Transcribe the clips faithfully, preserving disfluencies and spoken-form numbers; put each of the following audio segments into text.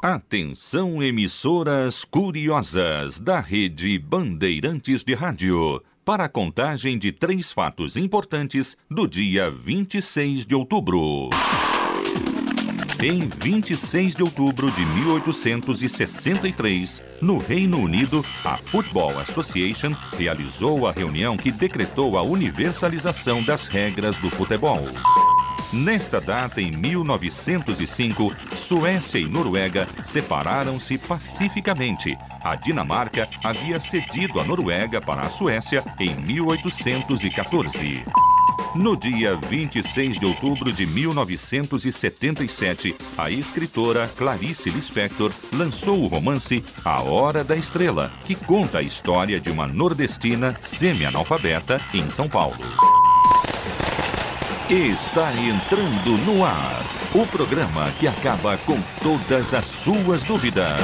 Atenção, emissoras curiosas da Rede Bandeirantes de Rádio, para a contagem de três fatos importantes do dia vinte e seis de outubro. Em vinte e seis de outubro de mil oitocentos e sessenta e três, no Reino Unido, a Football Association realizou a reunião que decretou a universalização das regras do futebol. Nesta data, em mil novecentos e cinco, Suécia e Noruega separaram-se pacificamente. A Dinamarca havia cedido a Noruega para a Suécia em mil oitocentos e quatorze. No dia vinte e seis de outubro de mil novecentos e setenta e sete, a escritora Clarice Lispector lançou o romance A Hora da Estrela, que conta a história de uma nordestina semi-analfabeta em São Paulo. Está entrando no ar o programa que acaba com todas as suas dúvidas.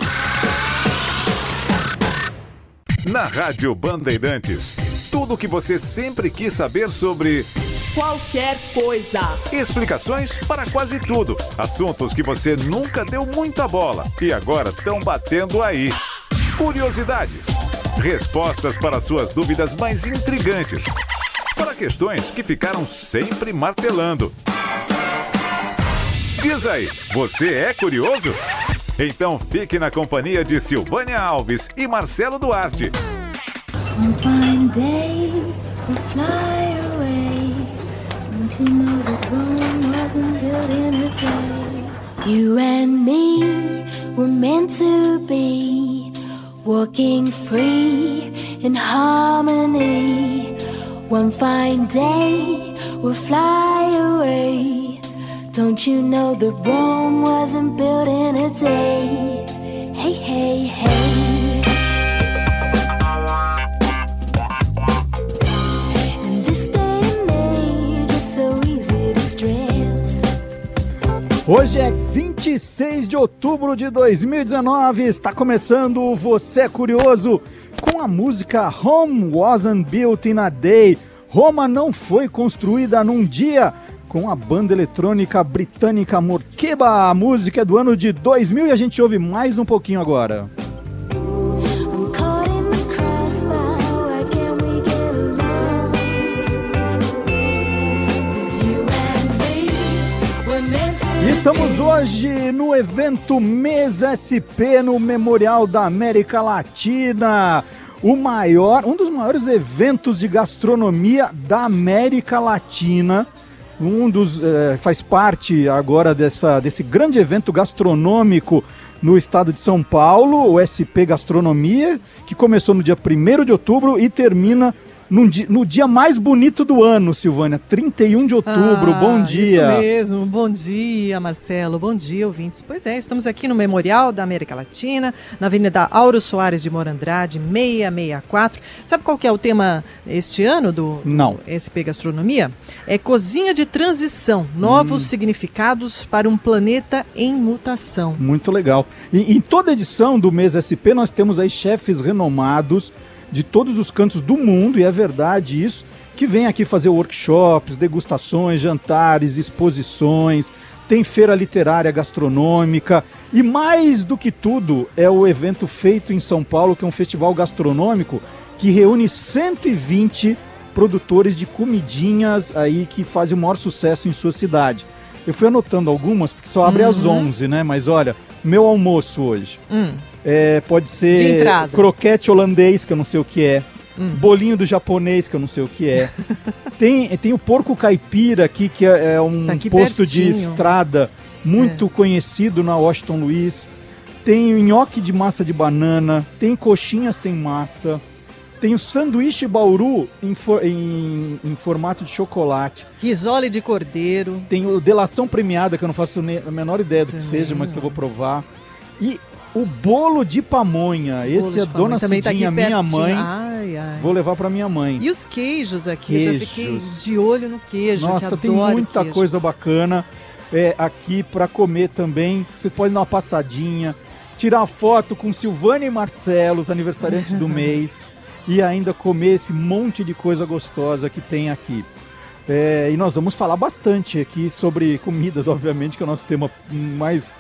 Na Rádio Bandeirantes, tudo o que você sempre quis saber sobre qualquer coisa. Explicações para quase tudo. Assuntos que você nunca deu muita bola e agora estão batendo aí. Curiosidades. Respostas para suas dúvidas mais intrigantes. Para questões que ficaram sempre martelando. Diz aí, você é curioso? Então fique na companhia de Silvânia Alves e Marcelo Duarte. One fine day we'll fly away. Don't you know that Rome wasn't built in a day? You and me were meant to be, walking free in harmony. One fine day we'll fly away. Don't you know that Rome wasn't built in a day? Hey, hey, hey. In this day and age, it's so easy to stress. Hoje é vinte e seis de outubro de dois mil e dezenove. Está começando o Você é Curioso com a música Rome Wasn't Built in a Day. Roma não foi construída num dia, com a banda eletrônica britânica Morkeba. A música é do ano de dois mil e a gente ouve mais um pouquinho agora. Estamos hoje no evento Mesa S P no Memorial da América Latina. O maior, um dos maiores eventos de gastronomia da América Latina. Um dos, eh, faz parte agora dessa, desse grande evento gastronômico no estado de São Paulo, o S P Gastronomia, que começou no dia primeiro de outubro e termina no dia, no dia mais bonito do ano, Silvânia, trinta e um de outubro. Ah, bom dia. Isso mesmo, bom dia, Marcelo, bom dia, ouvintes. Pois é, estamos aqui no Memorial da América Latina, na Avenida Auro Soares de Moura Andrade, seiscentos e sessenta e quatro. Sabe qual que é o tema este ano do, Não. do S P Gastronomia? É Cozinha de Transição, novos hum. significados para um planeta em mutação. Muito legal. E em toda edição do Mês S P nós temos aí chefes renomados de todos os cantos do mundo, e é verdade isso, que vem aqui fazer workshops, degustações, jantares, exposições, tem feira literária gastronômica, e mais do que tudo é o evento feito em São Paulo, que é um festival gastronômico que reúne cento e vinte produtores de comidinhas aí que fazem o maior sucesso em sua cidade. Eu fui anotando algumas, porque só abre uhum. às onze, né? Mas olha, meu almoço hoje hum. é, pode ser croquete holandês, que eu não sei o que é, hum. bolinho do japonês, que eu não sei o que é. tem, tem o porco caipira aqui, que é, é um tá posto pertinho. de estrada muito é. conhecido na Washington Luiz. Tem o nhoque de massa de banana, tem coxinha sem massa. Tem o sanduíche Bauru em, for, em, em formato de chocolate. Risole de cordeiro. Tem o delação premiada, que eu não faço a menor ideia do que Também seja, mas que eu vou provar. E o bolo de pamonha. Bolo Esse é Dona Cidinha, tá minha mãe. Ai, ai. Vou levar para minha mãe. E os queijos aqui, queijos. já fiquei de olho no queijo. Nossa, tem muita queijo. coisa bacana é, aqui para comer também. Vocês podem dar uma passadinha, tirar foto com Silvânia e Marcelo, os aniversariantes do mês. E ainda comer esse monte de coisa gostosa que tem aqui. É, e nós vamos falar bastante aqui sobre comidas, obviamente, que é o nosso tema mais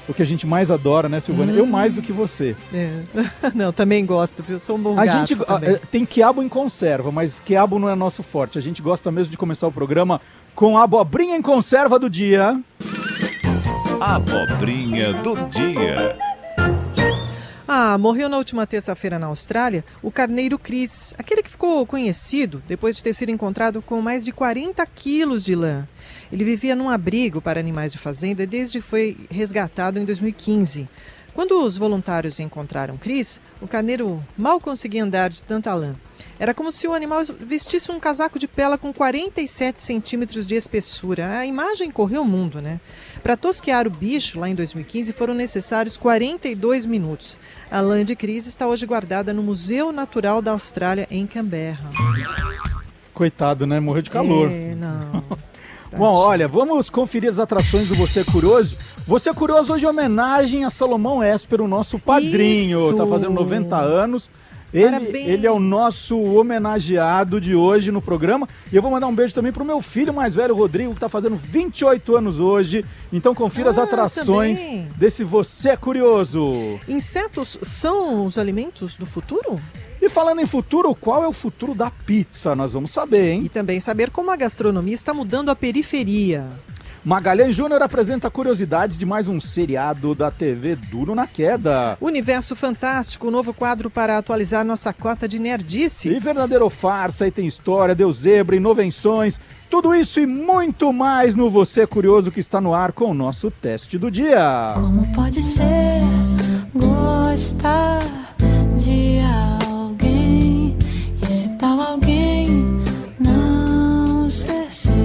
o que a gente mais adora, né, Silvana? Hum. Eu mais do que você. É. Não, também gosto, viu? Sou um bom a gato gente também. Tem quiabo em conserva, mas quiabo não é nosso forte. A gente gosta mesmo de começar o programa com a abobrinha em conserva do dia. Abobrinha do dia. Ah, morreu na última terça-feira na Austrália o carneiro Chris, aquele que ficou conhecido depois de ter sido encontrado com mais de quarenta quilos de lã. Ele vivia num abrigo para animais de fazenda desde que foi resgatado em dois mil e quinze. Quando os voluntários encontraram Chris, o carneiro mal conseguia andar de tanta lã. Era como se o animal vestisse um casaco de pela com quarenta e sete centímetros de espessura. A imagem correu o mundo, né? Para tosquear o bicho, lá em dois mil e quinze, foram necessários quarenta e dois minutos. A lã de Chris está hoje guardada no Museu Natural da Austrália, em Canberra. Coitado, né? Morreu de calor. É, não... Bom, olha, vamos conferir as atrações do Você Curioso. Você Curioso hoje em homenagem a Salomão Esper, o nosso padrinho. Isso. Tá fazendo noventa anos. Ele, ele é o nosso homenageado de hoje no programa. E eu vou mandar um beijo também pro meu filho mais velho, Rodrigo, que tá fazendo vinte e oito anos hoje. Então confira ah, as atrações também desse Você Curioso. Insetos são os alimentos do futuro? E falando em futuro, qual é o futuro da pizza? Nós vamos saber, hein? E também saber como a gastronomia está mudando a periferia. Magalhães Júnior apresenta curiosidades de mais um seriado da T V Duro na Queda. Universo Fantástico, um novo quadro para atualizar nossa cota de nerdices. E Verdadeiro Farsa, aí tem história, Deus Zebra, Inovenções, tudo isso e muito mais no Você Curioso, que está no ar com o nosso teste do dia. Como pode ser gostar de alguém e se tal alguém não ser seu?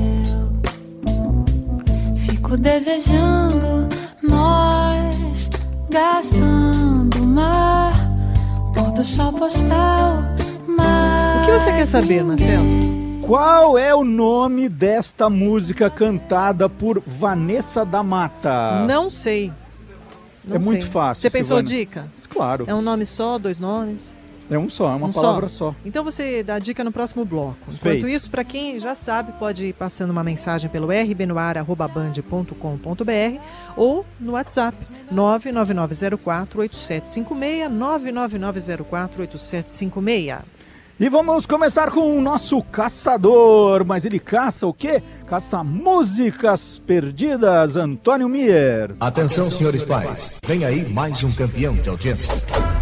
Fico desejando nós gastando mar, pôr do sol postal, mar. O que você quer saber, Marcelo? Qual é o nome desta música cantada por Vanessa da Mata? Não sei. Não é sei. muito fácil. Você pensou Silvana. dica? Claro. É um nome só, dois nomes? É um só, é uma um palavra só. só. Então você dá a dica no próximo bloco. Enquanto Feito. isso, para quem já sabe, pode ir passando uma mensagem pelo r b no ar arroba band ponto com ponto b r ou no WhatsApp nove nove nove zero quatro oito sete cinco seis, nove nove nove zero quatro oito sete cinco seis. E vamos começar com o nosso caçador, mas ele caça o quê? Caça músicas perdidas, Antônio Mier. Atenção, senhores pais, vem aí mais um campeão de audiência.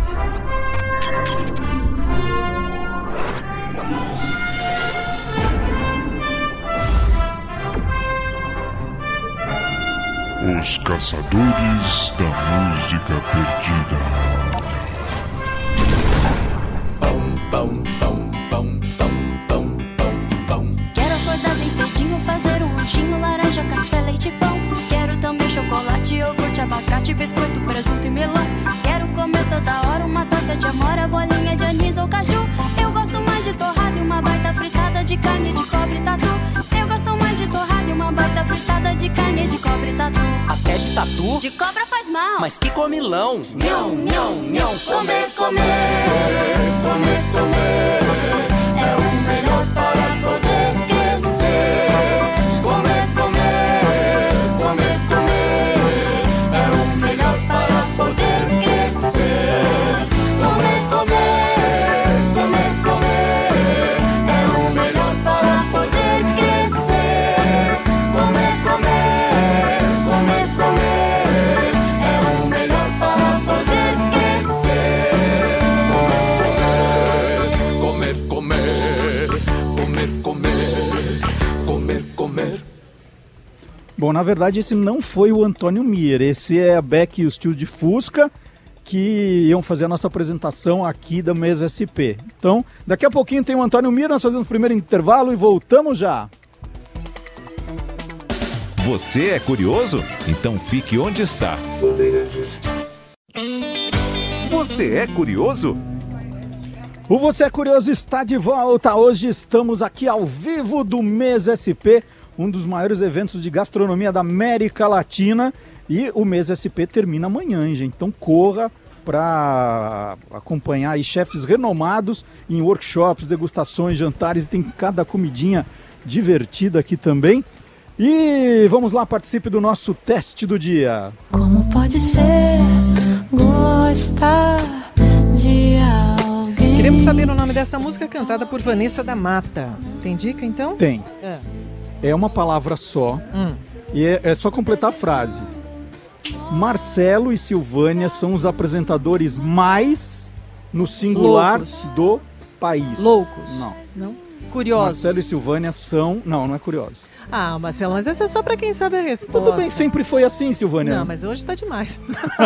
Os Caçadores da Música Perdida. Quero acordar bem cedinho, fazer um lanchinho, laranja, café, leite e pão. Quero também chocolate, iogurte, abacate, biscoito, presunto e melão. Quero comer toda hora uma torta de amora, bolinha de anis ou caju. Eu gosto mais de torrada e uma baita fritada de carne de cobre e tatu. Eu gosto mais de torrada e uma baita fritada de carne de cobre e tatu. Até de tatu? De cobra faz mal. Mas que comilão! Nhão, nhão, nhão. Comer, comer, comer, comer. É o melhor para poder crescer. Comer, comer, comer, comer. É o melhor para poder crescer. Comer, comer, comer, comer. É o melhor para poder crescer. Comer, comer, comer, comer. É o melhor para poder crescer. Comer, comer, comer, comer, comer, comer. Bom, na verdade esse não foi o Antônio Mier, esse é a Beck e os tios de Fusca, que iam fazer a nossa apresentação aqui da Mesa S P. Então, daqui a pouquinho tem o Antônio Mier, nós fazemos o primeiro intervalo e voltamos já. Você é curioso? Então fique onde está. Você é curioso? O Você é Curioso está de volta. Hoje estamos aqui ao vivo do Mesa S P, um dos maiores eventos de gastronomia da América Latina. E o Mesa S P termina amanhã, hein, gente? Então corra para acompanhar aí chefes renomados em workshops, degustações, jantares. E tem cada comidinha divertida aqui também. E vamos lá, participe do nosso teste do dia. Como pode ser gostar de alguém? Queremos saber o nome dessa música cantada por Vanessa da Mata. Tem dica, então? Tem. É, É uma palavra só hum. e é, é só completar a frase. Marcelo e Silvânia são os apresentadores mais no singular Loucos. do país. Loucos. Não. Não? Curiosos. Marcelo e Silvânia são... Não, não é curioso. Ah, Marcelo, mas essa é só pra quem sabe a resposta. Tudo bem, sempre foi assim, Silvânia. Não, mas hoje tá demais.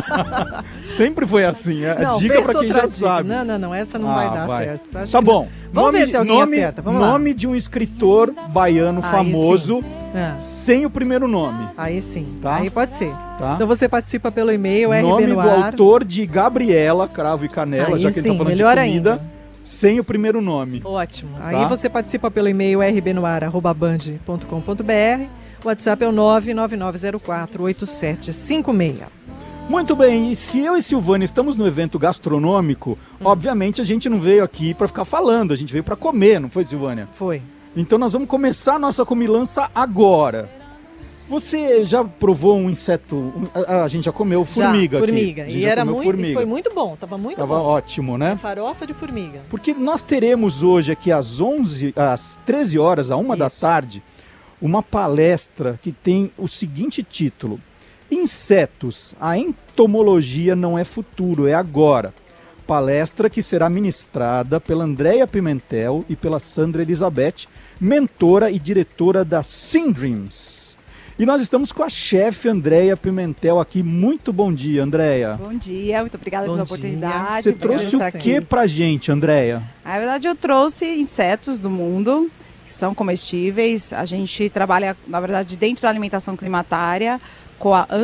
Sempre foi assim. É Não, dica pensa pra quem outra já dica. sabe. Não, não, não, essa não Ah, vai dar vai. certo. Acho Tá que bom. não. Vamos nome, ver se alguém nome, acerta. Vamos lá. nome de um escritor baiano Aí famoso sim. Ah, sem o primeiro nome. aí sim. Tá. Aí pode ser. Tá? Então você participa pelo e-mail Nome do rbnoar. autor de Gabriela, Cravo e Canela, Aí já que ele sim, tá falando melhor de comida, ainda. sem o primeiro nome. Ótimo. Tá. Aí você participa pelo e-mail r b noar arroba band ponto com ponto b r. O WhatsApp é o nove nove nove zero quatro oito sete cinco seis. Muito bem, e se eu e Silvânia estamos no evento gastronômico, Hum. obviamente a gente não veio aqui para ficar falando, a gente veio para comer, não foi, Silvânia? Foi. Então nós vamos começar a nossa comilança agora. Você já provou um inseto? um- a, a gente já comeu formiga Já, aqui. formiga. A gente E já era comeu muito, formiga. foi muito bom, tava muito Tava bom. ótimo, né? Farofa de formiga. Porque nós teremos hoje aqui às onze, às treze horas, à uma da Isso. tarde, uma palestra que tem o seguinte título: Insetos, a entomologia não é futuro, é agora. Palestra que será ministrada pela Andréia Pimentel e pela Sandra Elizabeth, mentora e diretora da Syndreams. E nós estamos com a chefe Andréia Pimentel aqui. Muito bom dia, Andréia. Bom dia, muito obrigada Bom pela dia. oportunidade. Você obrigada trouxe por o estar que aqui. pra gente, Andréia? Na verdade, eu trouxe insetos do mundo, que são comestíveis. A gente trabalha, na verdade, dentro da alimentação climatária, com a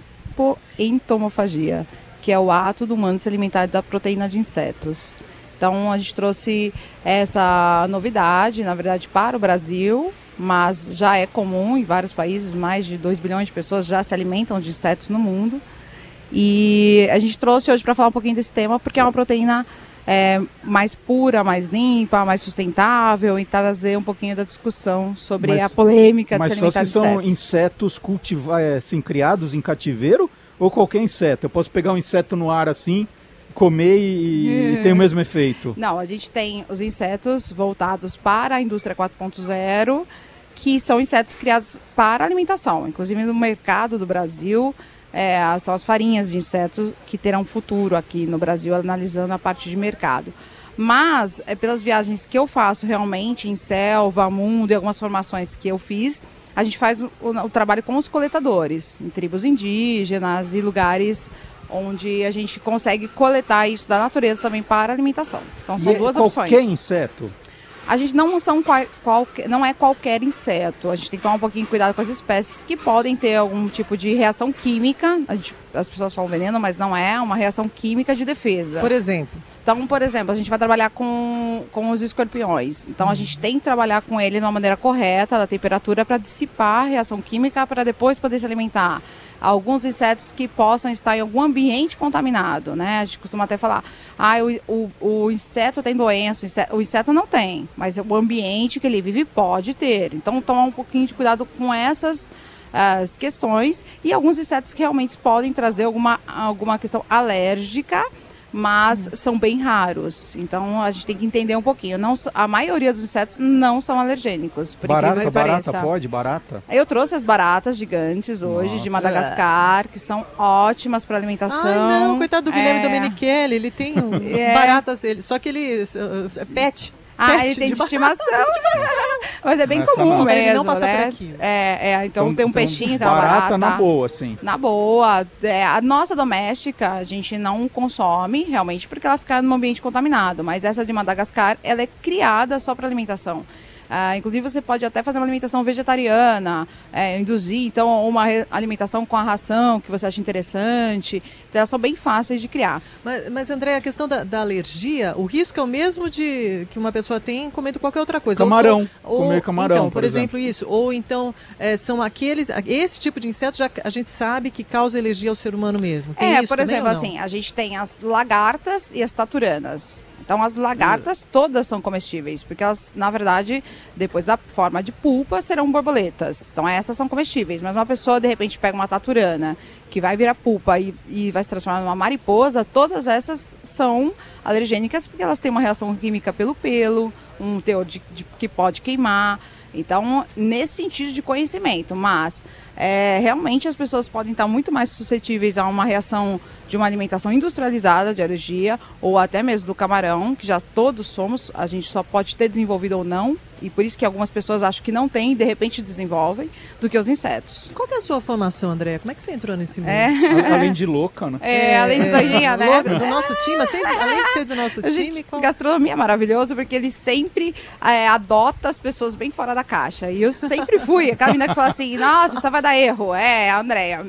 antropoentomofagia, que é o ato do humano se alimentar da proteína de insetos. Então, a gente trouxe essa novidade, na verdade, para o Brasil, mas já é comum em vários países, mais de dois bilhões de pessoas já se alimentam de insetos no mundo. E a gente trouxe hoje para falar um pouquinho desse tema, porque é uma proteína é, mais pura, mais limpa, mais sustentável, e trazer um pouquinho da discussão sobre Mas- a polêmica de Mas se só alimentar se de são insetos. insetos cultiva é, assim, criados em cativeiro ou qualquer inseto? Eu posso pegar um inseto no ar assim, comer e, e tem o mesmo efeito? Não, a gente tem os insetos voltados para a indústria quatro ponto zero, que são insetos criados para alimentação. Inclusive no mercado do Brasil, é, são as farinhas de insetos que terão futuro aqui no Brasil, analisando a parte de mercado. Mas, é, pelas viagens que eu faço realmente em selva, mundo e algumas formações que eu fiz, a gente faz o, o trabalho com os coletadores, em tribos indígenas e lugares onde a gente consegue coletar isso da natureza também para alimentação. Então são E é duas qualquer opções. inseto? A gente não são qual, qualquer, não é qualquer inseto. A gente tem que tomar um pouquinho de cuidado com as espécies que podem ter algum tipo de reação química. A gente, as pessoas falam veneno, mas não é uma reação química de defesa. Por exemplo, Então, por exemplo, a gente vai trabalhar com, com os escorpiões. Então, a gente tem que trabalhar com ele de uma maneira correta, da temperatura, para dissipar a reação química, para depois poder se alimentar. Alguns insetos que possam estar em algum ambiente contaminado, né? A gente costuma até falar, ah, o, o, o inseto tem doença, o inseto, o inseto não tem, mas o ambiente que ele vive pode ter. Então, tomar um pouquinho de cuidado com essas as questões, e alguns insetos que realmente podem trazer alguma, alguma questão alérgica, mas são bem raros. Então a gente tem que entender um pouquinho. Não, a maioria dos insetos não são alergênicos, por Barata, incrível que barata pareça. pode? Barata? Eu trouxe as baratas gigantes hoje, Nossa. de Madagascar, que são ótimas para alimentação. ai não, coitado do Guilherme É. Domenichelli, ele tem um É. baratas, ele, só que ele uh, é pet. Ah, pet ele tem de barata. estimação. Mas é bem Essa comum não. mesmo, Ele não passa né? por aqui. É, é, então, tem um peixinho, tem uma barata barata. na boa, assim. Na boa. É, a nossa doméstica, a gente não consome, realmente, porque ela fica num ambiente contaminado. Mas essa de Madagascar, ela é criada só para alimentação. Ah, inclusive, você pode até fazer uma alimentação vegetariana, é, induzir, então, uma re- alimentação com a ração que você acha interessante. Então, elas são bem fáceis de criar. Mas, mas, André, a questão da, da alergia, o risco é o mesmo de que uma pessoa tem comendo qualquer outra coisa. Ou Camarão, só- ou- comer camarão, Então, por, por exemplo, isso. Ou então, é, são aqueles... Esse tipo de inseto já, a gente sabe que causa alergia ao ser humano mesmo. Tem é, isso por também exemplo, ou não? assim, a gente tem as lagartas e as taturanas. Então as lagartas todas são comestíveis, porque elas, na verdade, depois da forma de pulpa, serão borboletas. Então essas são comestíveis, mas uma pessoa de repente pega uma taturana, que vai virar pulpa e, e vai se transformar numa mariposa, todas essas são alergênicas, porque elas têm uma reação química pelo pelo, um teor de, de, que pode queimar. Então, nesse sentido de conhecimento, mas é, realmente as pessoas podem estar muito mais suscetíveis a uma reação de uma alimentação industrializada de alergia, ou até mesmo do camarão, que já todos somos, a gente só pode ter desenvolvido ou não, e por isso que algumas pessoas acham que não tem e de repente desenvolvem, do que os insetos. Qual que é a sua formação, André? Como é que você entrou nesse mundo? É. Além de louca, né? É, além de doidinha, né? Louca, do nosso time, assim, além de ser do nosso A time... gente, qual... gastronomia é maravilhoso, porque ele sempre é, adota as pessoas bem fora da caixa. E eu sempre fui, aquela menina que fala assim, nossa, só vai dar erro. É, a Andréia.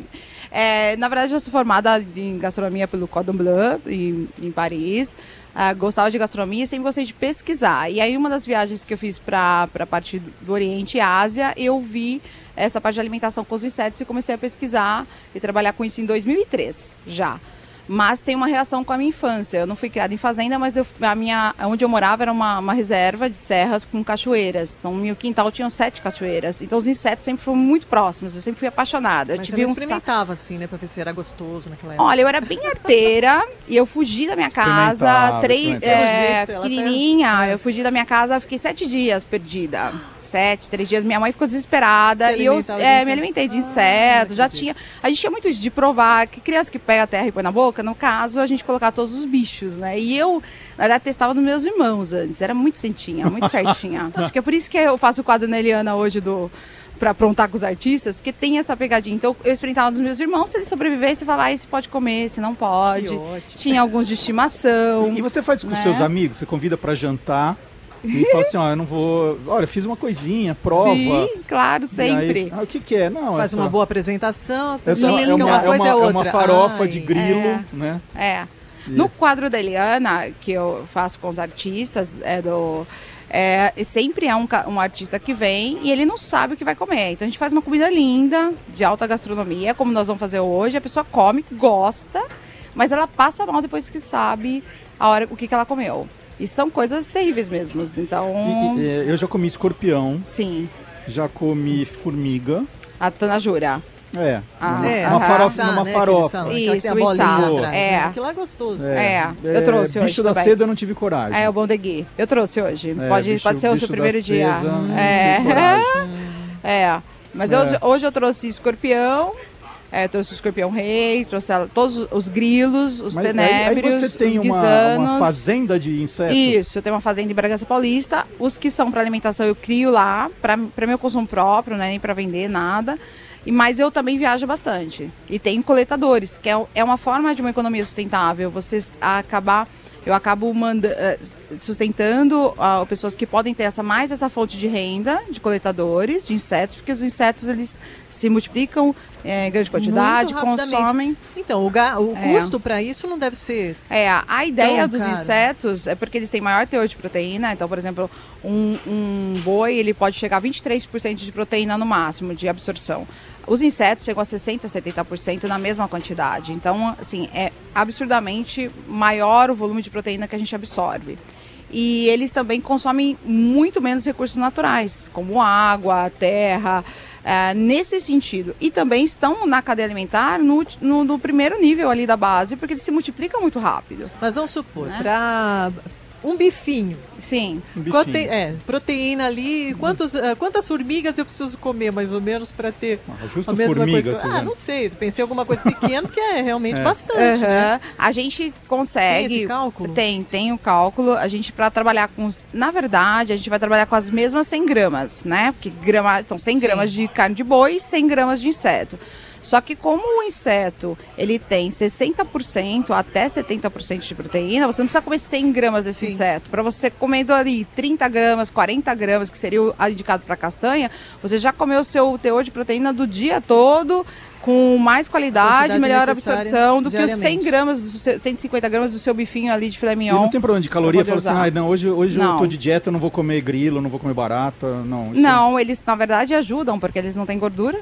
É, na verdade, eu sou formada em gastronomia pelo Cordon Bleu, em, em Paris. Uh, gostava de gastronomia e sempre gostei de pesquisar. E aí, uma das viagens que eu fiz para a parte do Oriente e Ásia, eu vi essa parte de alimentação com os insetos e comecei a pesquisar e trabalhar com isso em dois mil e três, já. Mas tem uma reação com a minha infância. Eu não fui criada em fazenda, mas eu, a minha, onde eu morava era uma, uma reserva de serras com cachoeiras. Então, no meu quintal tinham sete cachoeiras. Então, os insetos sempre foram muito próximos. Eu sempre fui apaixonada. Mas eu você tive não um experimentava, assim, né? Pra ver se era gostoso naquela época. Olha, eu era bem arteira e eu fugi da minha casa, três, é, pequenininha. Eu fugi da minha casa, fiquei sete dias perdida. Sete, três dias. Minha mãe ficou desesperada Se e eu alimentava é, de me alimentei de Ah, insetos. Já entendi. tinha. A gente tinha muito isso de provar que criança que pega a terra e põe na boca, no caso, a gente colocar todos os bichos, né? E eu, na verdade, testava nos meus irmãos antes. Era muito centinha, muito certinha. Acho que é por isso que eu faço o quadro na Eliana hoje do. Pra aprontar com os artistas, porque tem essa pegadinha. Então, eu experimentava nos meus irmãos, se eles sobrevivessem, eu falava, ah, esse pode comer, esse não pode. Que ótimo. Tinha alguns de estimação. E você faz isso com né? seus amigos? Você convida pra jantar e fala assim, ó, eu não vou... Olha, fiz uma coisinha, prova. Sim, claro, sempre. Aí, ah, o que que é? Não, Faz essa, uma boa apresentação, essa linka é uma, uma coisa é uma, é outra. é uma farofa Ai, de grilo, é. né? É. No quadro da Eliana, que eu faço com os artistas, é do... É, sempre é um, um artista que vem e ele não sabe o que vai comer. Então a gente faz uma comida linda, de alta gastronomia, como nós vamos fazer hoje. A pessoa come, gosta, mas ela passa mal depois que sabe a hora, o que, que ela comeu. E são coisas terríveis mesmo. Então. E, e, eu já comi escorpião. Sim. Já comi formiga. A Tanajura. É, Ah, numa, É, uma aham. farofa. Sá, Numa né, farofa. aquele sal, Isso, aquela bolinha o sal. atrás, É. né? Aquilo lá é gostoso. É, eu trouxe bicho hoje da também. seda eu não tive coragem. É, o Bondegui. Eu trouxe hoje. É, pode, bicho- pode ser o bicho seu da primeiro dia. seda, não É. tive coragem. É. Mas É. Hoje, hoje eu trouxe escorpião. É, trouxe o escorpião rei, trouxe a- todos os grilos, os Mas aí- tenébrios, aí você tem os uma, guisanos. uma fazenda de insetos? Isso, eu tenho uma fazenda em Bragança Paulista. Os que são para alimentação eu crio lá, para meu consumo próprio, né, nem para vender nada. E, mas eu também viajo bastante. E tenho coletadores, que é, é uma forma de uma economia sustentável. Você acabar... Eu acabo manda, eh, sustentando uh, pessoas que podem ter essa, mais essa fonte de renda de coletadores, de insetos, porque os insetos eles se multiplicam eh, em grande quantidade, Muito rapidamente. consomem. Então, o, ga- o É. custo para isso não deve ser... É, a- a ideia Tão dos caro. insetos é porque eles têm maior teor de proteína. Então, por exemplo, um, um boi ele pode chegar a vinte e três por cento de proteína no máximo de absorção. Os insetos chegam a sessenta por cento, setenta por cento na mesma quantidade. Então, assim, é absurdamente maior o volume de proteína que a gente absorve. E eles também consomem muito menos recursos naturais, como água, terra, é, nesse sentido. E também estão na cadeia alimentar no, no, no primeiro nível ali da base, porque eles se multiplicam muito rápido. Mas vamos supor, Né? para um bifinho, Sim. Um bichinho. Quanto tem- é, proteína ali, quantos, ah, quantas formigas eu preciso comer, mais ou menos, para ter Ah, justo a mesma formiga, coisa? que- você Ah, vê. não sei, pensei em alguma coisa pequena, que é realmente É. bastante, né? Aham. A gente consegue. Tem esse cálculo? Tem, tem o cálculo. A gente, para trabalhar com os. Na verdade, a gente vai trabalhar com as mesmas cem gramas, né? Porque grama, então, cem Sim. gramas de carne de boi e cem gramas de inseto. Só que como o inseto ele tem sessenta por cento até setenta por cento de proteína, você não precisa comer cem gramas desse Sim. inseto. Para você comendo ali trinta gramas, quarenta gramas, que seria o indicado para castanha, você já comeu o seu teor de proteína do dia todo, com mais qualidade, Quantidade melhor necessária absorção do que os cem diariamente. gramas, do seu- cento e cinquenta gramas do seu bifinho ali de filé E mignon. não tem problema de caloria? pra Fala poder assim, usar. ah, não, hoje, hoje eu Não. tô de dieta, eu não vou comer grilo, não vou comer barata, não. isso- Não, eles na verdade ajudam, porque eles não têm gordura.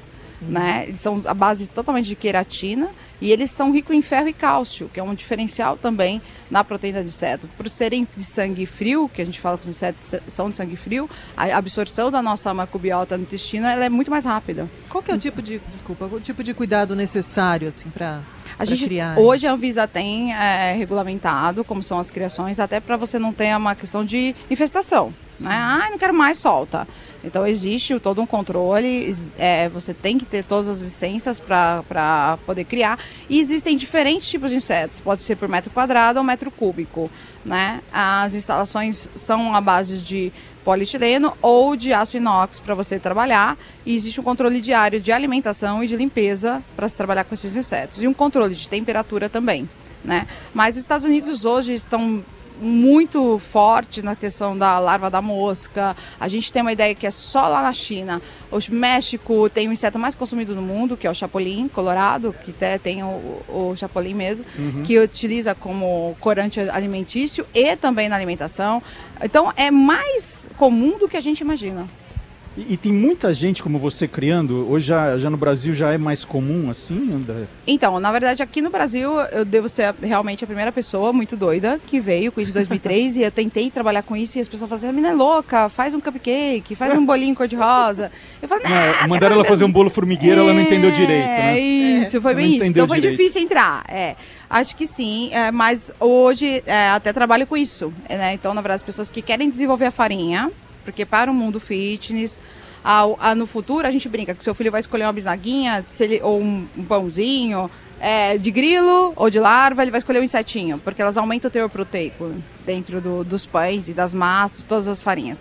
né? Eles são a base totalmente de queratina e eles são ricos em ferro e cálcio, que é um diferencial também na proteína de inseto. Por serem de sangue frio, que a gente fala que os insetos são de sangue frio, a absorção da nossa macrobiota no intestino ela é muito mais rápida. Qual que é o tipo de, desculpa, o tipo de cuidado necessário assim para A gente, criar? hoje a Anvisa tem é, regulamentado como são as criações, até para você não ter uma questão de infestação. Né? Ah, não quero mais, solta. Então existe todo um controle, é, você tem que ter todas as licenças para poder criar. E existem diferentes tipos de insetos, pode ser por metro quadrado ou metro cúbico. Né? As instalações são à base de polietileno ou de aço inox para você trabalhar. E existe um controle diário de alimentação e de limpeza para se trabalhar com esses insetos. E um controle de temperatura também. Né? Mas os Estados Unidos hoje estão muito forte na questão da larva da mosca. A gente tem uma ideia que é só lá na China. O México tem o inseto mais consumido no mundo, que é o chapolim colorado, que até tem o, o chapolim mesmo, uhum. que utiliza como corante alimentício e também na alimentação. Então é mais comum do que a gente imagina. E, e tem muita gente como você criando, hoje já, já no Brasil já é mais comum assim, André? Então, na verdade aqui no Brasil eu devo ser realmente a primeira pessoa muito doida que veio com isso em dois mil e três e eu tentei trabalhar com isso e as pessoas falavam assim, a menina é louca, faz um cupcake, faz um bolinho cor-de-rosa. Eu falei, não, mandaram ela fazer um bolo formigueiro, é, ela não entendeu direito, né? É isso, foi bem isso. Então foi direito. difícil entrar, é. Acho que sim, é, mas hoje é, até trabalho com isso, né? Então, na verdade, as pessoas que querem desenvolver a farinha, porque para o mundo fitness, ao, a, no futuro a gente brinca que seu filho vai escolher uma bisnaguinha se ele, ou um, um pãozinho é, de grilo ou de larva, ele vai escolher um insetinho, porque elas aumentam o teor proteico dentro do, dos pães e das massas, de todas as farinhas.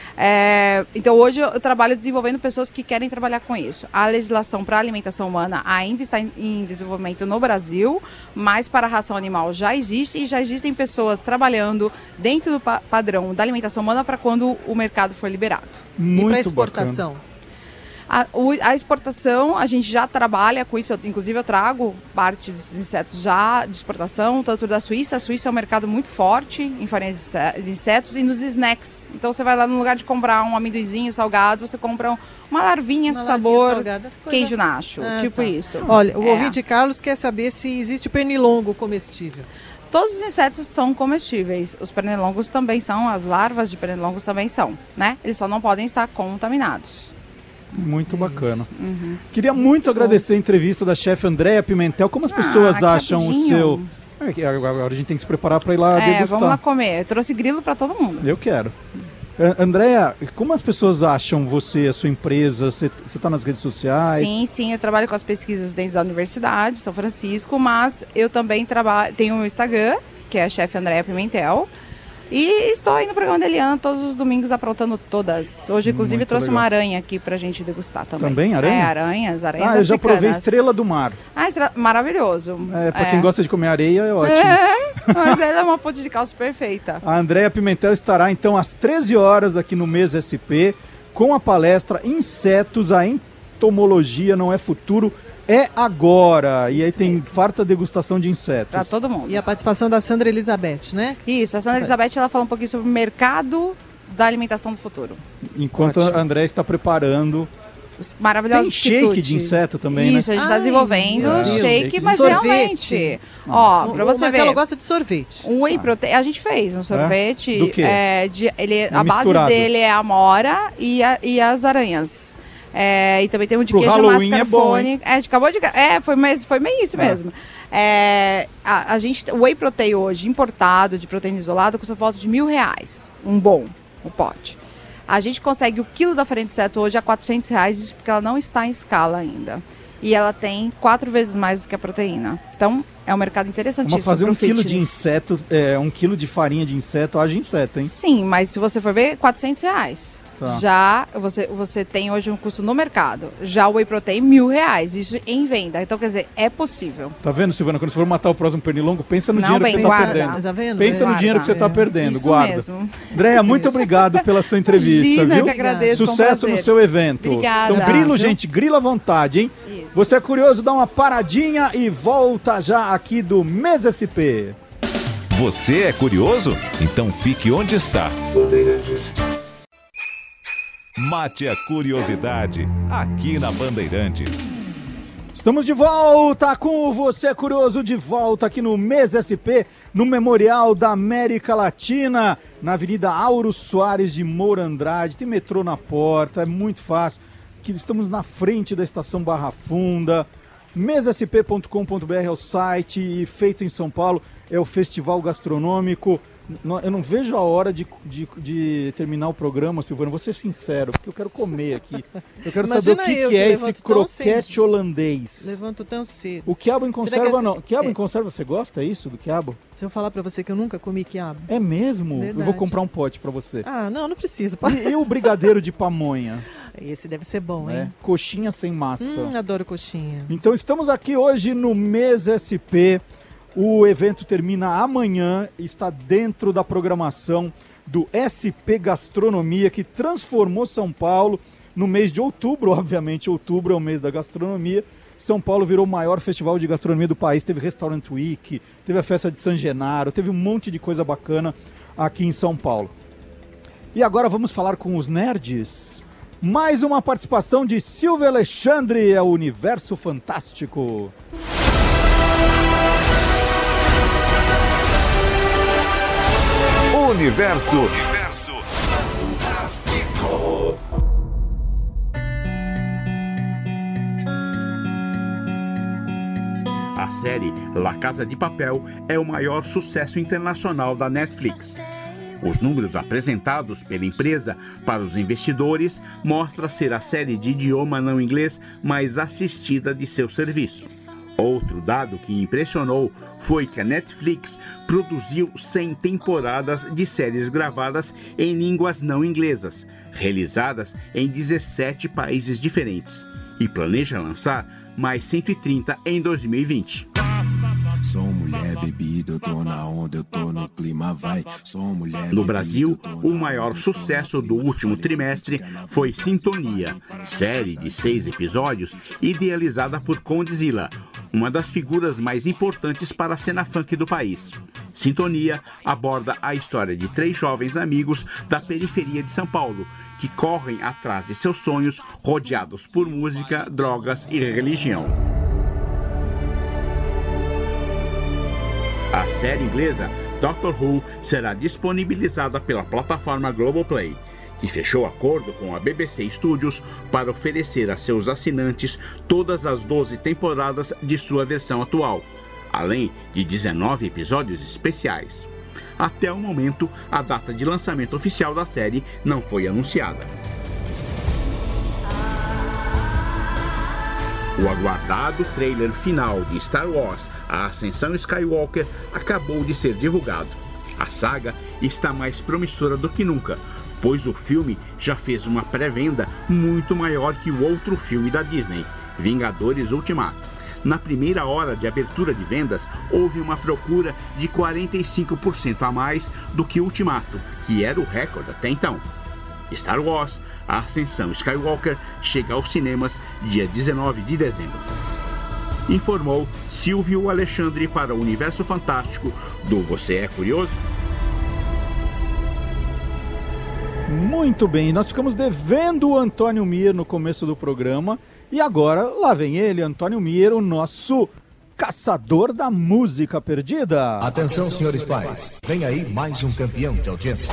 É, então hoje eu trabalho desenvolvendo pessoas que querem trabalhar com isso. A legislação para a alimentação humana ainda está em, em desenvolvimento no Brasil, mas para a ração animal já existe e já existem pessoas trabalhando dentro do pa- padrão da alimentação humana para quando o mercado for liberado. Muito e para exportação? Bacana. A, o, a exportação, a gente já trabalha com isso, eu, inclusive eu trago parte desses insetos já de exportação, tanto da Suíça. A Suíça é um mercado muito forte em farinhas de insetos e nos snacks. Então você vai lá no lugar de comprar um amendoizinho salgado, você compra um, uma larvinha uma com sabor salgada, queijo nacho, ah, tipo tá. isso. Olha, o é. ouvinte Carlos quer saber se existe pernilongo comestível. Todos os insetos são comestíveis, os pernilongos também são, as larvas de pernilongos também são, né? Eles só não podem estar contaminados. Muito bacana. Uhum. Queria muito agradecer a entrevista da chefe Andréa Pimentel. Como as pessoas ah, acham rapidinho. o seu... É, agora a gente tem que se preparar para ir lá É, degustar. vamos lá comer. Eu trouxe grilo para todo mundo. Eu quero. Andréa, como as pessoas acham você, a sua empresa? Você está nas redes sociais? Sim, sim. Eu trabalho com as pesquisas dentro da Universidade, São Francisco, mas eu também trabalho, tenho um Instagram, que é a chefe Andréa Pimentel. E estou aí no programa da Eliana todos os domingos aprontando todas. Hoje, inclusive, Muito trouxe legal. uma aranha aqui pra gente degustar também. Também aranha? É, aranhas, aranhas Ah, eu já africanas. provei estrela do mar. Ah, estrela... maravilhoso. É, pra é. quem gosta de comer areia, é ótimo. É, mas ela é uma fonte de cálcio perfeita. A Andréa Pimentel estará, então, às treze horas aqui no Mesa S P com a palestra Insetos, a entomologia não é futuro, é agora. E aí Isso tem mesmo. farta degustação de insetos. Pra todo mundo. E a participação da Sandra Elizabeth, né? Isso, a Sandra Elizabeth ela fala um pouquinho sobre o mercado da alimentação do futuro. Enquanto Ótimo. a Andréa está preparando... Os maravilhosos Tem shake quitutes. de inseto também, Isso, né? a gente está Ai, desenvolvendo meu Deus. shake, Shake de mas sorvete. realmente, ó, pra o você Marcelo ver, gosta de sorvete. um whey protein, a gente fez um sorvete, Do quê? é, de, ele, a Misturado. base dele é a amora e, a, e as aranhas. É, e também tem um de Pro queijo Halloween é bom, mascarpone. É, a gente acabou de. É, foi, mas foi meio isso Ah. mesmo. É, a, a gente, o whey protein hoje, importado, de proteína isolada, custa volta de mil reais. Um bom, um pote. A gente consegue o quilo da farinha de inseto hoje a quatrocentos reais, isso porque ela não está em escala ainda. E ela tem quatro vezes mais do que a proteína. Então, é um mercado interessantíssimo. Vamos fazer pro um quilo de fitness. inseto, é, um quilo de farinha de inseto, haja inseto, hein? Sim, mas se você for ver, quatrocentos reais. Tá. Já você, você tem hoje um custo no mercado. Já o whey protein, mil reais. Isso em venda. Então, quer dizer, é possível. Tá vendo, Silvana? Quando você for matar o próximo pernilongo, pensa no Não, dinheiro bem, que você tá guarda. perdendo. Tá vendo? Pensa no Guarda. dinheiro que você tá É. perdendo, Isso guarda. mesmo. Andréa, muito obrigado pela sua entrevista, Imagina, viu? que agradeço, foi um Sucesso prazer. no seu evento. Obrigada. Então, grilo, Viu? gente, grila à vontade, hein? Isso. Você é curioso, dá uma paradinha e volta já aqui do Mesa S P. Você é curioso? Então fique onde está. Mate a curiosidade, aqui na Bandeirantes. Estamos de volta com você, curioso, de volta aqui no Mês S P, no Memorial da América Latina, na Avenida Auro Soares de Moura Andrade. Tem metrô na porta, é muito fácil. Aqui estamos na frente da estação Barra Funda. mês s p ponto com ponto b r é o site, e feito em São Paulo é o festival gastronômico. Eu não vejo a hora de, de, de terminar o programa, Silvana, vou ser sincero, porque eu quero comer aqui. Eu quero Imagina saber o que, que, que é esse croquete holandês. Levanto tão cedo. O quiabo em conserva, que não. Quiabo é. em conserva, você gosta isso do quiabo? Se eu falar pra você que eu nunca comi quiabo. É mesmo? Verdade. Eu vou comprar um pote pra você. Ah, não, não precisa. E, e o brigadeiro de pamonha? Esse deve ser bom, é. hein? Coxinha sem massa. Hum, adoro coxinha. Então estamos aqui hoje no Mês S P. O evento termina amanhã e está dentro da programação do S P Gastronomia, que transformou São Paulo no mês de outubro. Obviamente, outubro é o mês da gastronomia. São Paulo virou o maior festival de gastronomia do país. Teve Restaurant Week, teve a festa de San Genaro, teve um monte de coisa bacana aqui em São Paulo. E agora vamos falar com os nerds. Mais uma participação de Silvia Alexandre, é o Universo Fantástico. Universo, Universo Fantástico. A série La Casa de Papel é o maior sucesso internacional da Netflix. Os números apresentados pela empresa para os investidores mostram ser a série de idioma não inglês mais assistida de seu serviço. Outro dado que impressionou foi que a Netflix produziu cem temporadas de séries gravadas em línguas não inglesas, realizadas em dezessete países diferentes, e planeja lançar mais cento e trinta em dois mil e vinte. Sou mulher bebida, eu tô na onda, eu tô no clima, vai. Sou mulher No Brasil, o maior sucesso do último trimestre foi Sintonia, série de seis episódios idealizada por Condzilla, uma das figuras mais importantes para a cena funk do país. Sintonia aborda a história de três jovens amigos da periferia de São Paulo, que correm atrás de seus sonhos, rodeados por música, drogas e religião. A série inglesa Doctor Who será disponibilizada pela plataforma Globoplay, que fechou acordo com a B B C Studios para oferecer a seus assinantes todas as doze temporadas de sua versão atual, além de dezenove episódios especiais. Até o momento, a data de lançamento oficial da série não foi anunciada. O aguardado trailer final de Star Wars, A Ascensão Skywalker, acabou de ser divulgado. A saga está mais promissora do que nunca, pois o filme já fez uma pré-venda muito maior que o outro filme da Disney, Vingadores Ultimato. Na primeira hora de abertura de vendas, houve uma procura de quarenta e cinco por cento a mais do que Ultimato, que era o recorde até então. Star Wars, A Ascensão Skywalker, chega aos cinemas dia dezenove de dezembro. Informou Silvio Alexandre para o Universo Fantástico do Você é Curioso? Muito bem, nós ficamos devendo o Antônio Mir no começo do programa e agora lá vem ele, Antônio Mir, o nosso caçador da música perdida. Atenção, senhores pais, vem aí mais um campeão de audiência.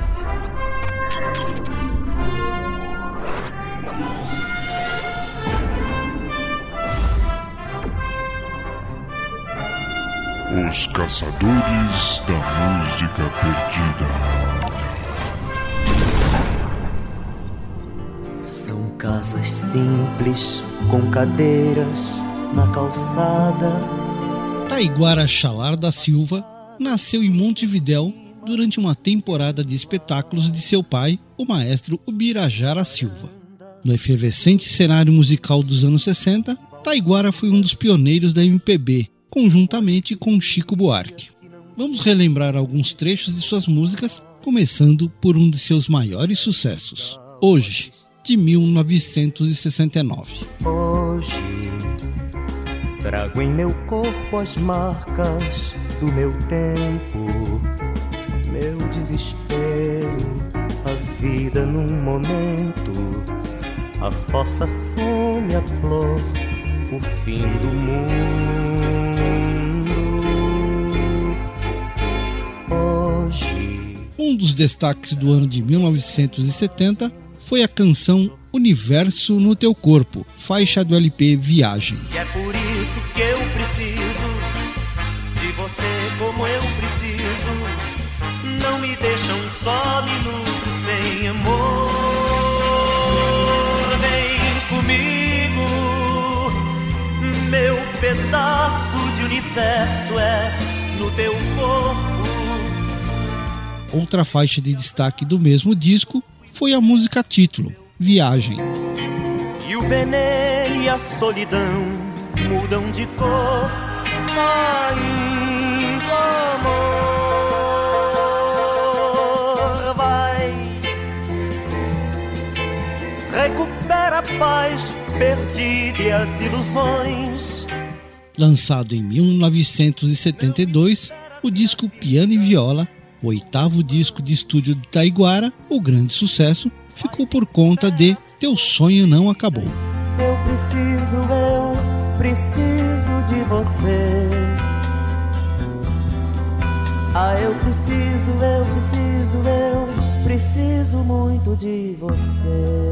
Os Caçadores da Música Perdida. São casas simples, com cadeiras na calçada. Taiguara Chalar da Silva nasceu em Montevidéu durante uma temporada de espetáculos de seu pai, o maestro Ubirajara Silva. No efervescente cenário musical dos anos sessenta, Taiguara foi um dos pioneiros da M P B, conjuntamente com Chico Buarque. Vamos relembrar alguns trechos de suas músicas, começando por um de seus maiores sucessos, Hoje, de mil novecentos e sessenta e nove. Hoje, trago em meu corpo as marcas do meu tempo, meu desespero, a vida num momento, a fossa, a fome, a flor, o fim do mundo. Hoje. Um dos destaques do ano de mil novecentos e setenta foi a canção Universo no Teu Corpo, faixa do L P Viagem. E é por isso que eu preciso de você como eu preciso. Não me deixa um só minuto sem amor. Vem comigo, meu pedaço de universo é no teu corpo. Outra faixa de destaque do mesmo disco foi a música título, Viagem. E o veneno e a solidão mudam de cor, ainda amor vai. Recupera a paz perdida e as ilusões. Lançado em mil novecentos e setenta e dois, o disco Piano e Viola, o oitavo disco de estúdio de Taiguara, o grande sucesso, ficou por conta de Teu Sonho Não Acabou. Eu preciso, eu preciso de você. Ah, eu preciso, eu preciso, eu preciso muito de você.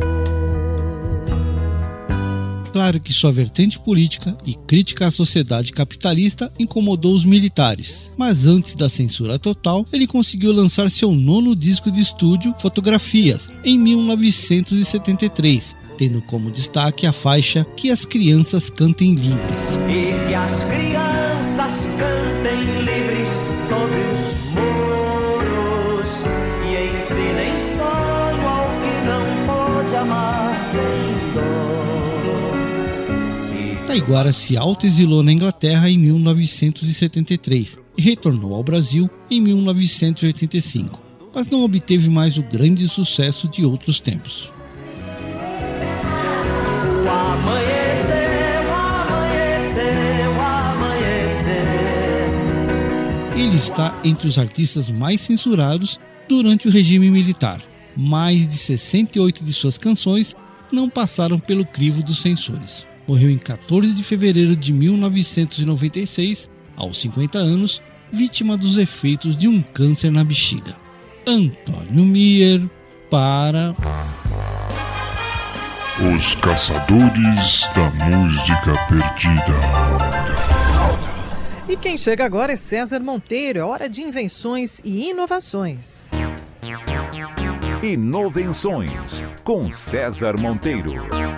Claro que sua vertente política e crítica à sociedade capitalista incomodou os militares, mas antes da censura total, ele conseguiu lançar seu nono disco de estúdio, Fotografias, em mil novecentos e setenta e três, tendo como destaque a faixa Que as Crianças Cantem Livres. E que as crianças cantem livres sobre os muros e ensinem sonho ao que não pode amar sem dor. Taiguara se autoexilou na Inglaterra em mil novecentos e setenta e três e retornou ao Brasil em mil novecentos e oitenta e cinco, mas não obteve mais o grande sucesso de outros tempos. O amanheceu, amanheceu, amanheceu. Ele está entre os artistas mais censurados durante o regime militar. Mais de sessenta e oito de suas canções não passaram pelo crivo dos censores. Morreu em quatorze de fevereiro de mil novecentos e noventa e seis, aos cinquenta anos, vítima dos efeitos de um câncer na bexiga. Antônio Mier para... Os Caçadores da Música Perdida. E quem chega agora é César Monteiro. É hora de invenções e inovações. Inovenções com César Monteiro.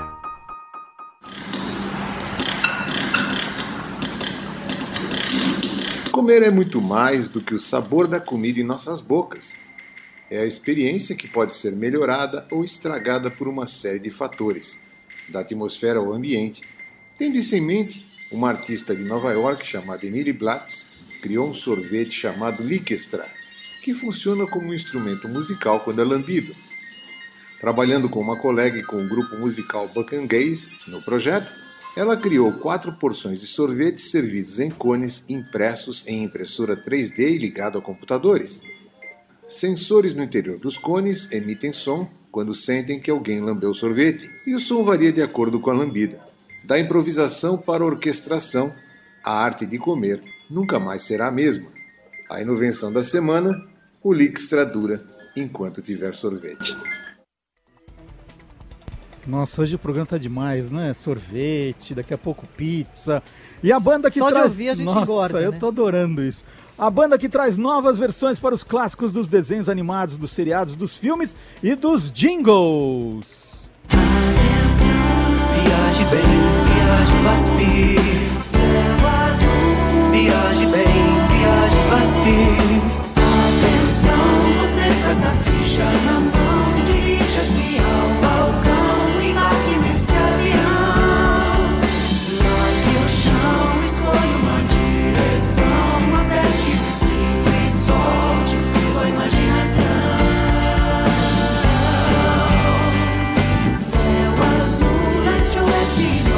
Comer é muito mais do que o sabor da comida em nossas bocas. É a experiência que pode ser melhorada ou estragada por uma série de fatores, da atmosfera ao ambiente. Tendo isso em mente, uma artista de Nova York chamada Emily Blatz criou um sorvete chamado Lickestra, que funciona como um instrumento musical quando é lambido. Trabalhando com uma colega e com o grupo musical Buck and Gaze no projeto, ela criou quatro porções de sorvete servidos em cones impressos em impressora três D e ligado a computadores. Sensores no interior dos cones emitem som quando sentem que alguém lambeu o sorvete, e o som varia de acordo com a lambida. Da improvisação para a orquestração, a arte de comer nunca mais será a mesma. A inovação da semana, o Lickestra dura enquanto tiver sorvete. Nossa, hoje o programa tá demais, né? Sorvete, daqui a pouco pizza. E a banda que Só traz... de ouvir a gente Nossa, engorda, eu né? tô adorando isso. A banda que traz novas versões para os clássicos dos desenhos animados, dos seriados, dos filmes e dos jingles. Viaje bem, viaje Vaspir. Céu azul, viaje bem, viaje Vaspir. Atenção, você faz a ficha na mão, dirija-se ao balcão. Embarque nesse avião. Largue o chão, escolha uma direção. Aperte o cinto e solte sua imaginação. Céu azul, leste, oeste.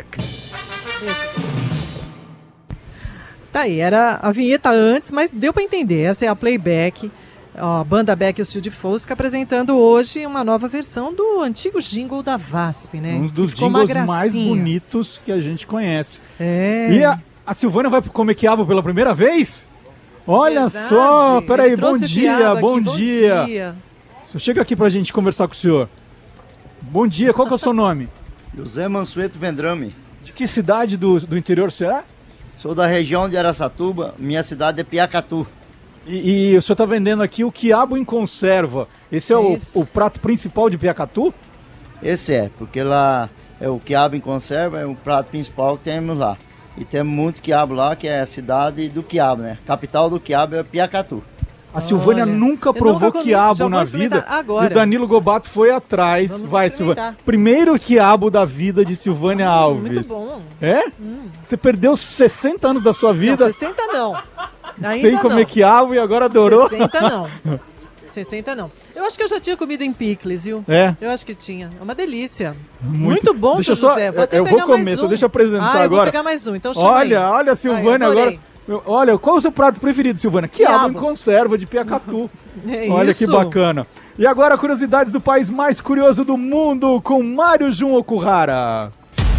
Playback. Tá aí, era a vinheta antes, mas deu para entender. Essa é a Playback, a banda Beck e o Steel de Fosca, apresentando hoje uma nova versão do antigo jingle da V A S P, né? Um dos jingles mais bonitos que a gente conhece. É. E a, a Silvânia vai comer quiabo pela primeira vez? Olha Verdade. só, peraí, bom dia, bom, aqui, bom dia. dia. Chega aqui pra gente conversar com o senhor. Bom dia, qual que é o seu nome? José Mansueto Vendrame. De que cidade do, do interior será? Sou da região de Araçatuba, minha cidade é Piacatu. E, e o senhor está vendendo aqui o quiabo em conserva. Esse é o, o prato principal de Piacatu? Esse é, porque lá é o quiabo em conserva, é o prato principal que temos lá. E temos muito quiabo lá, que é a cidade do quiabo, né? Capital do quiabo é Piacatu. A Silvânia Olha, nunca provou nunca quiabo na vida. Agora. E o Danilo Gobato foi atrás. Vamos Vai, Silvânia. Primeiro quiabo da vida de Silvânia Alves. Muito bom. É? Hum. Você perdeu sessenta anos da sua vida. Não, sessenta não. Ainda sem comer não. quiabo e agora adorou. sessenta não. sessenta não. Eu acho que eu já tinha comido em picles, viu? É? Eu acho que tinha. É uma delícia. Muito, Muito bom, deixa seu só, José. Vou até eu pegar vou comer, mais só um. deixa eu apresentar ah, eu agora. Vou pegar mais um, então chama Olha, aí. olha, Silvânia, Ai, agora. Olha, qual é o seu prato preferido, Silvânia? Quiabo, Quiabo. em conserva de Piacatu. É Olha isso. que bacana. E agora, curiosidades do país mais curioso do mundo com Mário Jun Okuhara.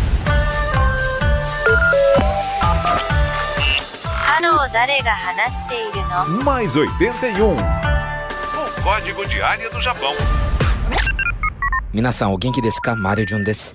Mais oitenta e um. O código de área do Japão. Minasan, o genki desu ka? Mario Jun desu.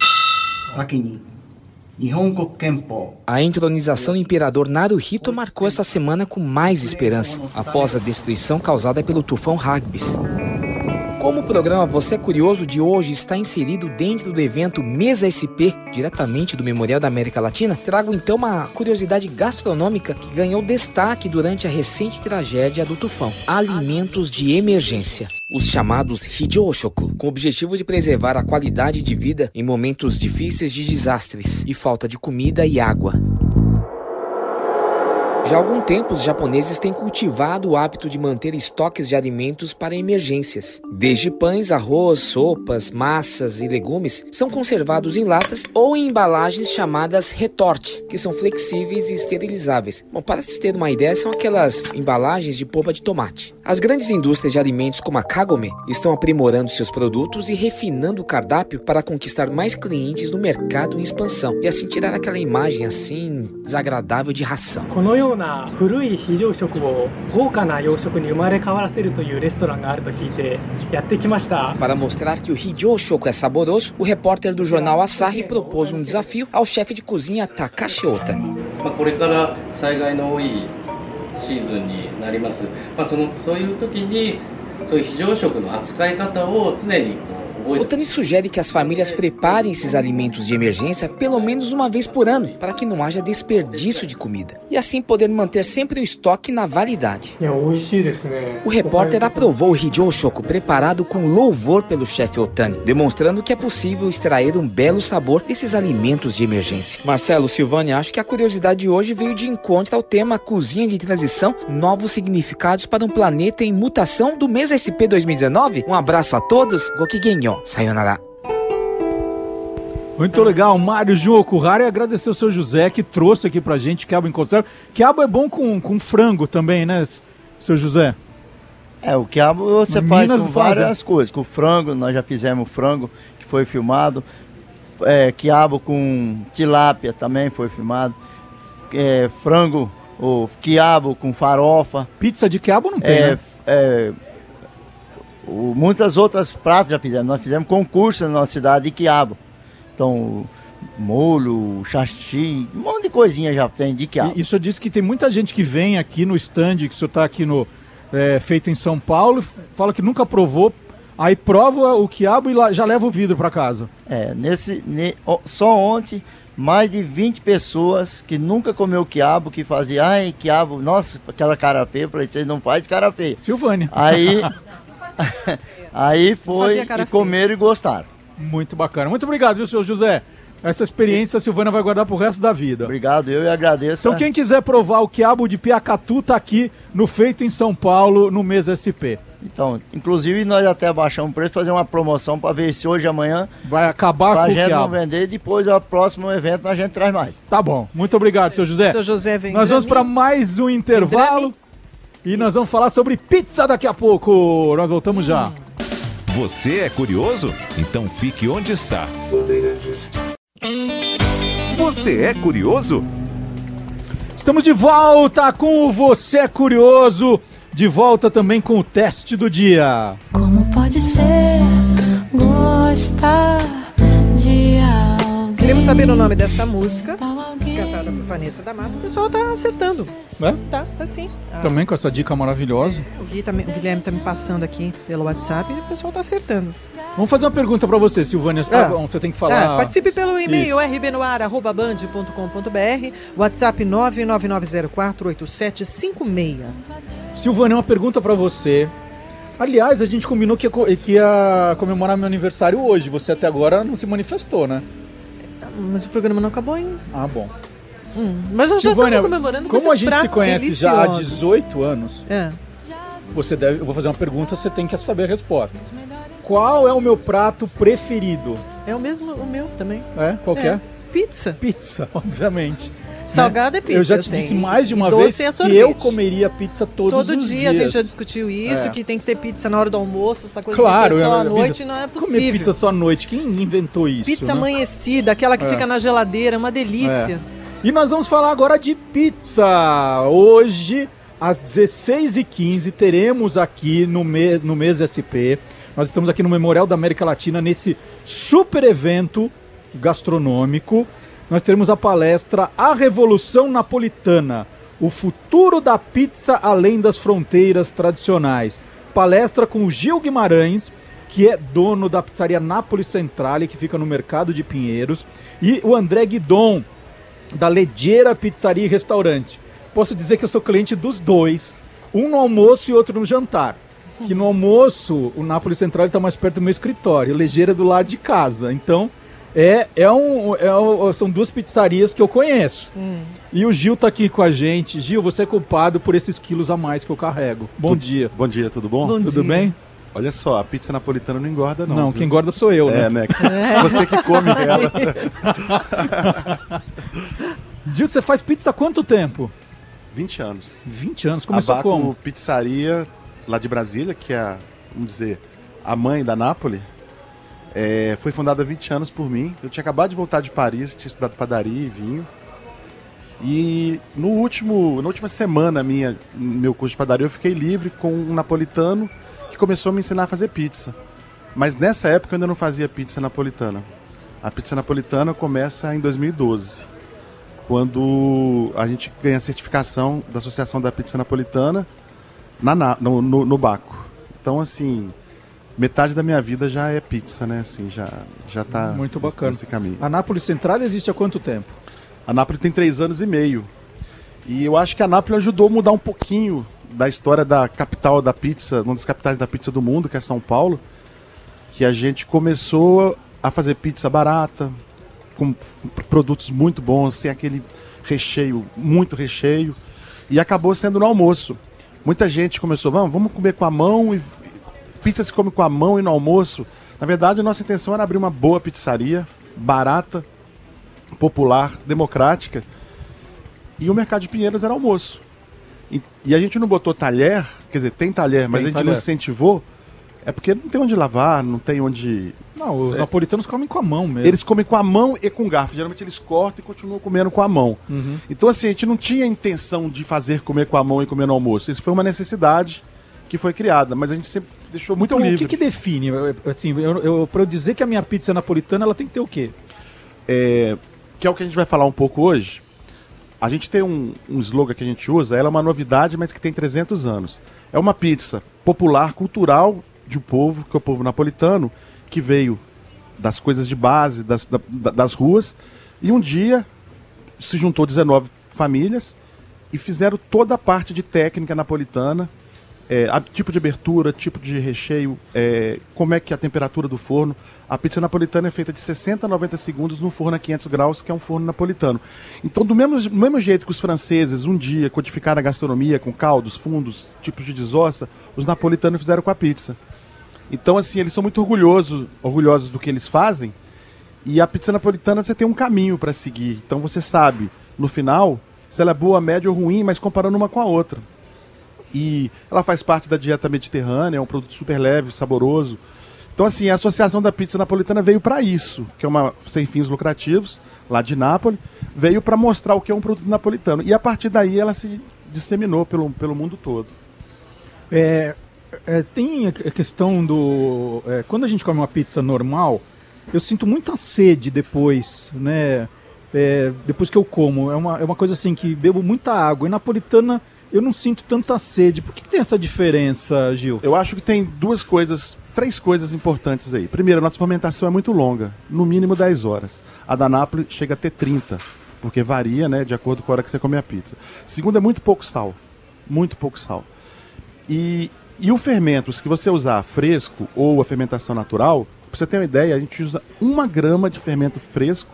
A entronização do imperador Naruhito marcou essa semana com mais esperança, após a destruição causada pelo tufão Hagibis. Como o programa Você é Curioso de hoje está inserido dentro do evento Mesa S P, diretamente do Memorial da América Latina, trago então uma curiosidade gastronômica que ganhou destaque durante a recente tragédia do tufão: alimentos de emergência, os chamados Hijōshoku, com o objetivo de preservar a qualidade de vida em momentos difíceis de desastres e falta de comida e água. Já há algum tempo, os japoneses têm cultivado o hábito de manter estoques de alimentos para emergências. Desde pães, arroz, sopas, massas e legumes são conservados em latas ou em embalagens chamadas retorte, que são flexíveis e esterilizáveis. Bom, para se ter uma ideia, são aquelas embalagens de polpa de tomate. As grandes indústrias de alimentos como a Kagome estão aprimorando seus produtos e refinando o cardápio para conquistar mais clientes no mercado em expansão e assim tirar aquela imagem assim desagradável de ração. な古い非常食を豪華な洋食に生まれ変わらせるというレストランがあると聞いてやってきました。 Para mostrar que o Hijōshoku é saboroso, o repórter do jornal Asahi propôs um desafio ao chefe de cozinha Takashi Otani. これから災害の多いシーズンになります。まあそのそういう時にそういう非常食の扱い方を常に Otani sugere que as famílias preparem esses alimentos de emergência pelo menos uma vez por ano, para que não haja desperdício de comida, e assim poder manter sempre o estoque na validade. O repórter aprovou o Hijōshoku preparado com louvor pelo chefe Otani, demonstrando que é possível extrair um belo sabor desses alimentos de emergência. Marcelo, Silvânia, acho que a curiosidade de hoje veio de encontro ao tema Cozinha de Transição, novos significados para um planeta em mutação do mês S P dois mil e dezenove. Um abraço a todos, Gokigenyo. Sayonara. Muito legal, Mário Jun Okuhara, e agradecer ao seu José que trouxe aqui pra gente quiabo em conserva. Quiabo é bom com, com frango também, né, seu José? É, o quiabo você Minas faz com faz, várias é. coisas. Com frango, nós já fizemos frango, que foi filmado. É, quiabo com tilápia também foi filmado. É, frango, ou quiabo com farofa. Pizza de quiabo não tem, é, né? É, o, muitas outras pratos já fizemos. Nós fizemos concurso na nossa cidade de quiabo. Então, molho, xaxi, um monte de coisinha já tem de quiabo. E, e o senhor disse que tem muita gente que vem aqui no stand, que o senhor está aqui no é, feito em São Paulo, fala que nunca provou, aí prova o quiabo e lá, já leva o vidro para casa. É, nesse, ne, só ontem, mais de vinte pessoas que nunca comeu quiabo, que faziam, ai, quiabo, nossa, aquela cara feia. Eu falei, vocês não fazem cara feia. Silvânia. Aí... Aí foi e feia. comeram e gostaram. Muito bacana. Muito obrigado, viu, senhor José? Essa experiência a Silvânia vai guardar pro resto da vida. Obrigado, eu agradeço. Então quem quiser provar o quiabo de Piacatu tá aqui no Feito em São Paulo, no mês S P. Então, inclusive nós até baixamos o preço, fazer uma promoção para ver se hoje e amanhã vai acabar com o quiabo. Pra gente não vender e depois, o próximo evento, a gente traz mais. Tá bom, muito obrigado, seu José. Seu José vem. Nós vamos para mais um intervalo e nós vamos falar sobre pizza daqui a pouco. Nós voltamos hum. já. Você é curioso? Então fique onde está. Você é curioso? Estamos de volta com o Você é Curioso. De volta também com o teste do dia. Como pode ser gostar de alguém? Queremos saber o nome desta música, cantada por Vanessa da Mata. O pessoal tá acertando. É? Tá, tá sim. Ah. Também com essa dica maravilhosa. É, o, Gui tá, o Guilherme tá me passando aqui pelo WhatsApp e o pessoal tá acertando. Vamos fazer uma pergunta pra você, Silvânia. Ah. Você tem que falar... Ah, participe pelo e-mail r b no ar arroba band ponto com ponto b r, WhatsApp nove nove nove zero quatro oito sete cinco seis. Silvânia, uma pergunta pra você. Aliás, a gente combinou que ia, que ia comemorar meu aniversário hoje. Você até agora não se manifestou, né? Mas o programa não acabou ainda. Ah, bom. Hum, mas eu Silvânia, já estamos comemorando com como a esses gente se conhece deliciosos. já há dezoito anos, é. você deve, eu vou fazer uma pergunta, você tem que saber a resposta. Qual é o meu prato preferido? É o mesmo, o meu também. É? Qual que é? é? Pizza. Pizza, obviamente. Salgada né? é pizza. Eu já te assim. disse mais de uma e vez é que eu comeria pizza todos Todo os dia dias. A gente já discutiu isso, é. que tem que ter pizza na hora do almoço, essa coisa claro, de ter só eu, à eu, noite eu, não é possível. Comer pizza só à noite, quem inventou isso? Pizza né? amanhecida, aquela que é. fica na geladeira, uma delícia. É. E nós vamos falar agora de pizza. Hoje, às dezesseis e quinze, teremos aqui no, me, no mês S P, nós estamos aqui no Memorial da América Latina, nesse super evento gastronômico. Nós teremos a palestra A Revolução Napolitana, o futuro da pizza além das fronteiras tradicionais. Palestra com o Gil Guimarães, que é dono da pizzaria Napoli Centrale, que fica no Mercado de Pinheiros, e o André Guidon, da Leggera Pizzaria e Restaurante. Posso dizer que eu sou cliente dos dois, um no almoço e outro no jantar. Que no almoço, o Napoli Centrale está mais perto do meu escritório, o Leggera é do lado de casa, então... É, é um, é um, são duas pizzarias que eu conheço. Hum. E o Gil tá aqui com a gente. Gil, você é culpado por esses quilos a mais que eu carrego. Bom tudo, dia. Bom dia, tudo bom? bom tudo dia. bem? Olha só, a pizza napolitana não engorda não. Não, viu? quem engorda sou eu, né? É, né? É. Você que come ela. Gil, você faz pizza há quanto tempo? vinte anos. vinte anos? Começou Abaco como? Pizzaria, lá de Brasília, que é, a, vamos dizer, a mãe da Napoli. É, foi fundada há vinte anos por mim. Eu tinha acabado de voltar de Paris, tinha estudado padaria e vinho. E no último, na última semana minha, meu curso de padaria, eu fiquei livre com um napolitano que começou a me ensinar a fazer pizza. Mas nessa época eu ainda não fazia pizza napolitana. A pizza napolitana começa em dois mil e doze, quando a gente ganha a certificação da Associação da Pizza Napolitana na, no, no, no Baco. Então, assim... Metade da minha vida já é pizza, né? Assim, já, já tá muito bacana nesse caminho. A Napoli Central existe há quanto tempo? A Napoli tem três anos e meio. E eu acho que a Napoli ajudou a mudar um pouquinho da história da capital da pizza, uma das capitais da pizza do mundo, que é São Paulo. Que a gente começou a fazer pizza barata, com produtos muito bons, sem aquele recheio, muito recheio. E acabou sendo no almoço. Muita gente começou, vamos, vamos comer com a mão e... Pizza se come com a mão e no almoço. Na verdade, a nossa intenção era abrir uma boa pizzaria, barata, popular, democrática. E o Mercado de Pinheiros era almoço. E, e a gente não botou talher, quer dizer, tem talher, mas tem a gente talher. Não incentivou. É porque não tem onde lavar, não tem onde... Não, os é. napolitanos comem com a mão mesmo. Eles comem com a mão e com garfo. Geralmente eles cortam e continuam comendo com a mão. Uhum. Então, assim, a gente não tinha intenção de fazer comer com a mão e comer no almoço. Isso foi uma necessidade que foi criada, mas a gente sempre deixou muito então, livre. O que, que define? Assim, eu, eu, para eu dizer que a minha pizza é napolitana, ela tem que ter o quê? É, que é o que a gente vai falar um pouco hoje. A gente tem um, um slogan que a gente usa, ela é uma novidade, mas que tem trezentos anos. É uma pizza popular, cultural de um povo, que é o povo napolitano, que veio das coisas de base, das, da, das ruas, e um dia se juntou dezenove famílias e fizeram toda a parte de técnica napolitana, é, a, tipo de abertura, tipo de recheio, é, como é que é a temperatura do forno. A pizza napolitana é feita de sessenta a noventa segundos no forno a quinhentos graus, que é um forno napolitano. Então, do mesmo, do mesmo jeito que os franceses um dia codificaram a gastronomia com caldos, fundos, tipos de desossa, os napolitanos fizeram com a pizza. Então, assim, eles são muito orgulhosos, orgulhosos do que eles fazem. E a pizza napolitana você tem um caminho para seguir. Então você sabe, no final, se ela é boa, média ou ruim, mas comparando uma com a outra. E ela faz parte da dieta mediterrânea, é um produto super leve, saboroso. Então, assim, a associação da pizza napolitana veio para isso, que é uma sem fins lucrativos, lá de Nápoles, veio para mostrar o que é um produto napolitano. E a partir daí ela se disseminou pelo, pelo mundo todo. É, é, tem a questão do... É, quando a gente come uma pizza normal, eu sinto muita sede depois, né? É, depois que eu como. É uma, é uma coisa assim que bebo muita água. E napolitana eu não sinto tanta sede. Por que, que tem essa diferença, Gil? Eu acho que tem duas coisas, três coisas importantes aí. Primeiro, a nossa fermentação é muito longa, no mínimo dez horas. A da Nápoles chega a ter trinta, porque varia, né, de acordo com a hora que você come a pizza. Segundo, é muito pouco sal. Muito pouco sal. E, e o fermento, se você usar fresco ou a fermentação natural, pra você ter uma ideia, a gente usa uma grama de fermento fresco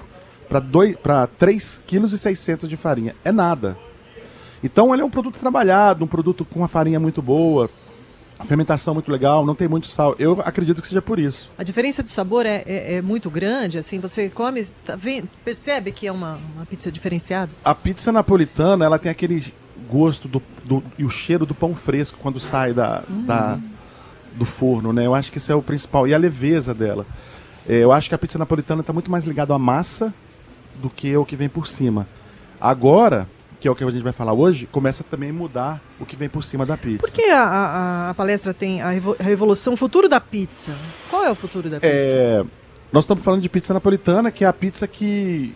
para três vírgula seiscentos quilos de farinha. É nada. Então ele é um produto trabalhado, um produto com uma farinha muito boa, a fermentação muito legal, não tem muito sal. Eu acredito que seja por isso. A diferença de sabor é, é, é muito grande, assim, você come, tá, vem, percebe que é uma, uma pizza diferenciada? A pizza napolitana, ela tem aquele gosto do, do, e o cheiro do pão fresco quando sai da, uhum. da, do forno, né? Eu acho que isso é o principal. E a leveza dela. É, eu acho que a pizza napolitana está muito mais ligada à massa do que o que vem por cima. Agora, que é o que a gente vai falar hoje, começa também a mudar o que vem por cima da pizza. Por que a, a, a palestra tem a revolução, o futuro da pizza? Qual é o futuro da pizza? É, nós estamos falando de pizza napolitana, que é a pizza que,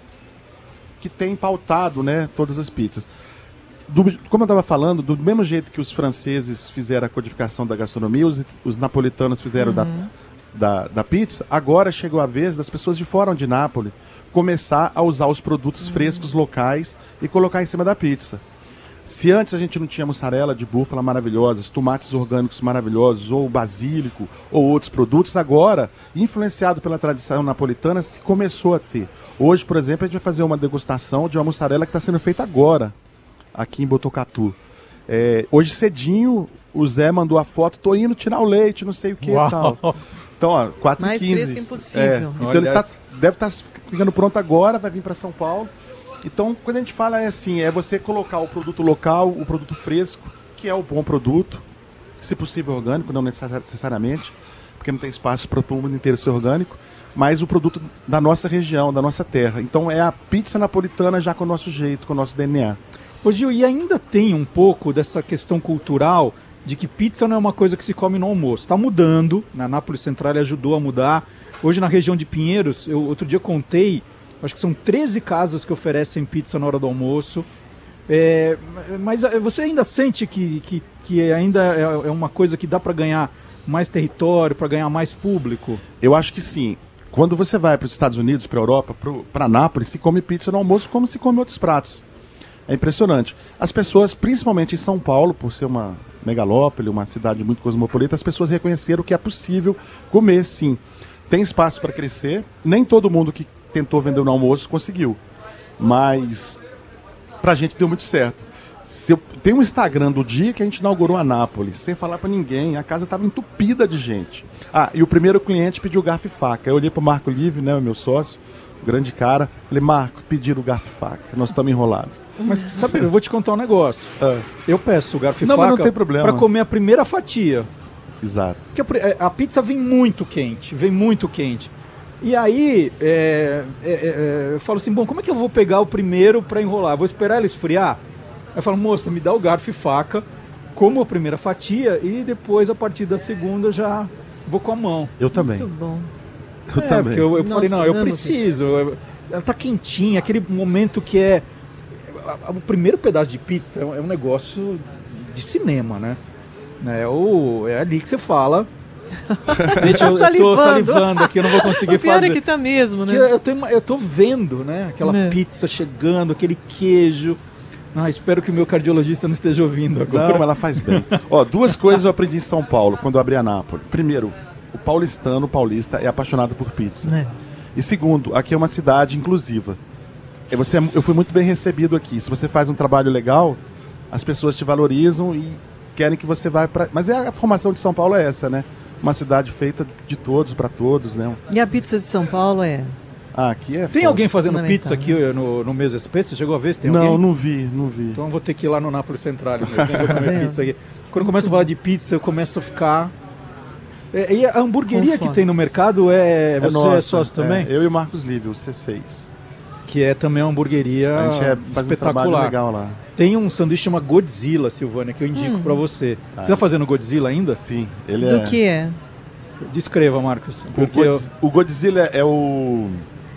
que tem pautado, né, todas as pizzas. Do, como eu estava falando, do mesmo jeito que os franceses fizeram a codificação da gastronomia, os, os napolitanos fizeram uhum. da, da, da pizza, agora chegou a vez das pessoas de fora de Nápoles começar a usar os produtos frescos locais e colocar em cima da pizza. Se antes a gente não tinha mussarela de búfala maravilhosas, tomates orgânicos maravilhosos, ou basílico, ou outros produtos, agora, influenciado pela tradição napolitana, se começou a ter. Hoje, por exemplo, a gente vai fazer uma degustação de uma mussarela que está sendo feita agora, aqui em Botucatu. É, hoje cedinho, o Zé mandou a foto, tô indo tirar o leite, não sei o que e tal. Então, ó, quatro e quinze. Mais fresco impossível. É, então Olha ele tá, deve estar tá ficando pronto agora, vai vir para São Paulo. Então, quando a gente fala é assim, é você colocar o produto local, o produto fresco, que é o bom produto, se possível orgânico, não necessariamente, porque não tem espaço para o mundo inteiro ser orgânico, mas o produto da nossa região, da nossa terra. Então é a pizza napolitana já com o nosso jeito, com o nosso D N A. Ô Gil, e ainda tem um pouco dessa questão cultural de que pizza não é uma coisa que se come no almoço. Está mudando, na Nápoles Central ajudou a mudar. Hoje na região de Pinheiros, eu outro dia contei, acho que são treze casas que oferecem pizza na hora do almoço. É, mas você ainda sente que, que, que ainda é, é uma coisa que dá para ganhar mais território, para ganhar mais público? Eu acho que sim. Quando você vai para os Estados Unidos, para a Europa, para Nápoles, se come pizza no almoço como se come outros pratos. É impressionante. As pessoas, principalmente em São Paulo, por ser uma megalópole, uma cidade muito cosmopolita, as pessoas reconheceram que é possível comer, sim. Tem espaço para crescer. Nem todo mundo que tentou vender no almoço conseguiu. Mas pra gente deu muito certo. Se eu, tem um Instagram do dia que a gente inaugurou a Nápoles, sem falar pra ninguém. A casa estava entupida de gente. Ah, e o primeiro cliente pediu garfo e faca. Eu olhei pro Marco Livre, né, o meu sócio, grande cara. Falei, Marco, pediram o garfo e faca. Nós estamos enrolados. Mas sabe, eu vou te contar um negócio. É. Eu peço o garfo e não, faca mas não tem problema. Pra comer a primeira fatia. Exato. Porque a, a pizza vem muito quente, vem muito quente. E aí, é, é, é, eu falo assim, bom, como é que eu vou pegar o primeiro pra enrolar? Vou esperar ele esfriar? Aí eu falo, moça, me dá o garfo e faca, como a primeira fatia, e depois, a partir da segunda, eu já vou com a mão. Eu também. Muito bom. Eu é, também. Porque eu, eu Nossa, falei, não, eu amo preciso. Eu, ela tá quentinha, aquele momento que é... O primeiro pedaço de pizza é um negócio de cinema, né? É, o, é ali que você fala... Gente, eu, eu tô salivando aqui, eu não vou conseguir o pior fazer. É que tá mesmo, né? Eu tô, eu tô vendo, né? Aquela é. pizza chegando, aquele queijo. Ah, espero que o meu cardiologista não esteja ouvindo agora. Não, ela faz bem. Ó, duas coisas eu aprendi em São Paulo, quando eu abri a Nápoles. Primeiro, o paulistano, o paulista, é apaixonado por pizza. É. E segundo, aqui é uma cidade inclusiva. E você, eu fui muito bem recebido aqui. Se você faz um trabalho legal, as pessoas te valorizam e querem que você vá para... Mas é a formação de São Paulo é essa, né? Uma cidade feita de todos para todos, né? E a pizza de São Paulo é... Ah, aqui é Tem foda. alguém fazendo pizza aqui no, no Mesa S P? Você chegou a ver se tem não, alguém? Não, não vi, não vi. Então eu vou ter que ir lá no Nápoles Central mesmo, né? Vou comer pizza aqui. Quando eu começo a falar de pizza, eu começo a ficar... É, e a hamburgueria que tem no mercado, é, é você nossa, é sócio também? É, eu e o Marcos Livre, o C seis. Que é também uma hamburgueria a gente é, faz espetacular. Um trabalho legal lá. Tem um sanduíche chamado Godzilla, Silvânia, que eu indico hum. pra você. Ah, você tá fazendo Godzilla ainda? Sim. Ele Do é... que é? Descreva, Marcos. O, Godz... eu... o Godzilla é o...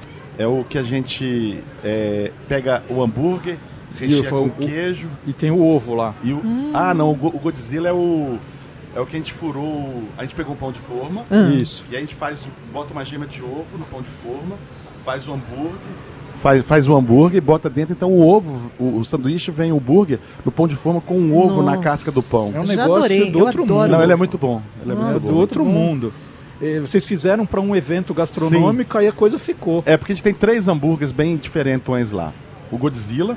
É o que a gente é, pega o hambúrguer, recheia com o... queijo. E tem o ovo lá. E o... hum. Ah, não, o Godzilla é o... É o que a gente furou... A gente pegou um pão de forma. Hum. Isso. E a gente faz... Bota uma gema de ovo no pão de forma, faz o hambúrguer, faz, faz o hambúrguer, bota dentro. Então o ovo, o, o sanduíche vem o hambúrguer no pão de forma com um ovo Nossa. na casca do pão. É um negócio adorei, do outro mundo. Não, ele é muito bom. Ele é Nossa, muito do bom. outro mundo. Vocês fizeram para um evento gastronômico, Sim. aí a coisa ficou. É, porque a gente tem três hambúrgueres bem diferentões lá. O Godzilla,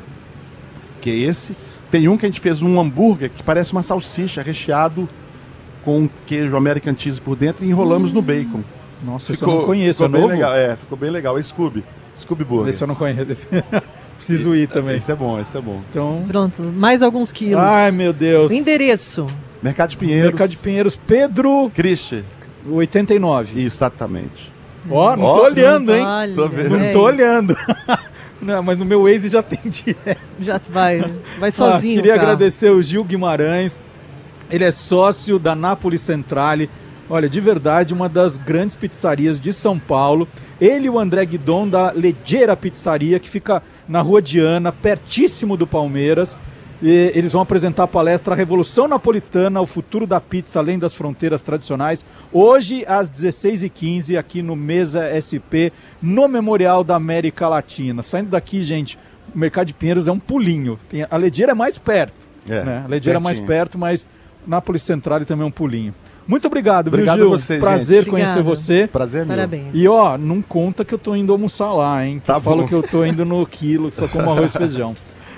que é esse. Tem um que a gente fez um hambúrguer que parece uma salsicha recheado com queijo American Cheese por dentro e enrolamos hum. no bacon. Nossa, ficou, isso eu não conheço, ficou é bem novo? legal. É, ficou bem legal. É Scooby. Scooby Burger. Esse eu não conheço. Preciso ir também. Esse é bom, esse é bom. Então... Pronto, mais alguns quilos. Ai, meu Deus. O endereço. Mercado de Pinheiros. Mercado de Pinheiros, Pedro... Christian. oitenta e nove. Exatamente. Ó, oh, não oh, tô olhando, não, hein? Olha, tô vendo. Não é tô isso. olhando. Não, mas no meu Waze já tem direto. Já vai, vai sozinho. Ah, queria cara. agradecer o Gil Guimarães. Ele é sócio da Nápoles Centrale. Olha, de verdade, uma das grandes pizzarias de São Paulo. Ele e o André Guidon da Leggera Pizzaria, que fica na Rua Diana, pertíssimo do Palmeiras. E eles vão apresentar a palestra Revolução Napolitana, o futuro da pizza além das fronteiras tradicionais, hoje às dezesseis e quinze, aqui no Mesa S P, no Memorial da América Latina. Saindo daqui, gente, o Mercado de Pinheiros é um pulinho. Tem, a Leggera é mais perto, é, né? A Leggera é mais perto, mas Nápoles Centrale também é um pulinho. Muito obrigado, obrigado viu, Gil? A você, Prazer gente. conhecer Obrigada. você. Prazer é meu. Parabéns. E ó, não conta que eu tô indo almoçar lá, hein? Que tá eu falo que eu tô indo no quilo, que só como arroz e feijão.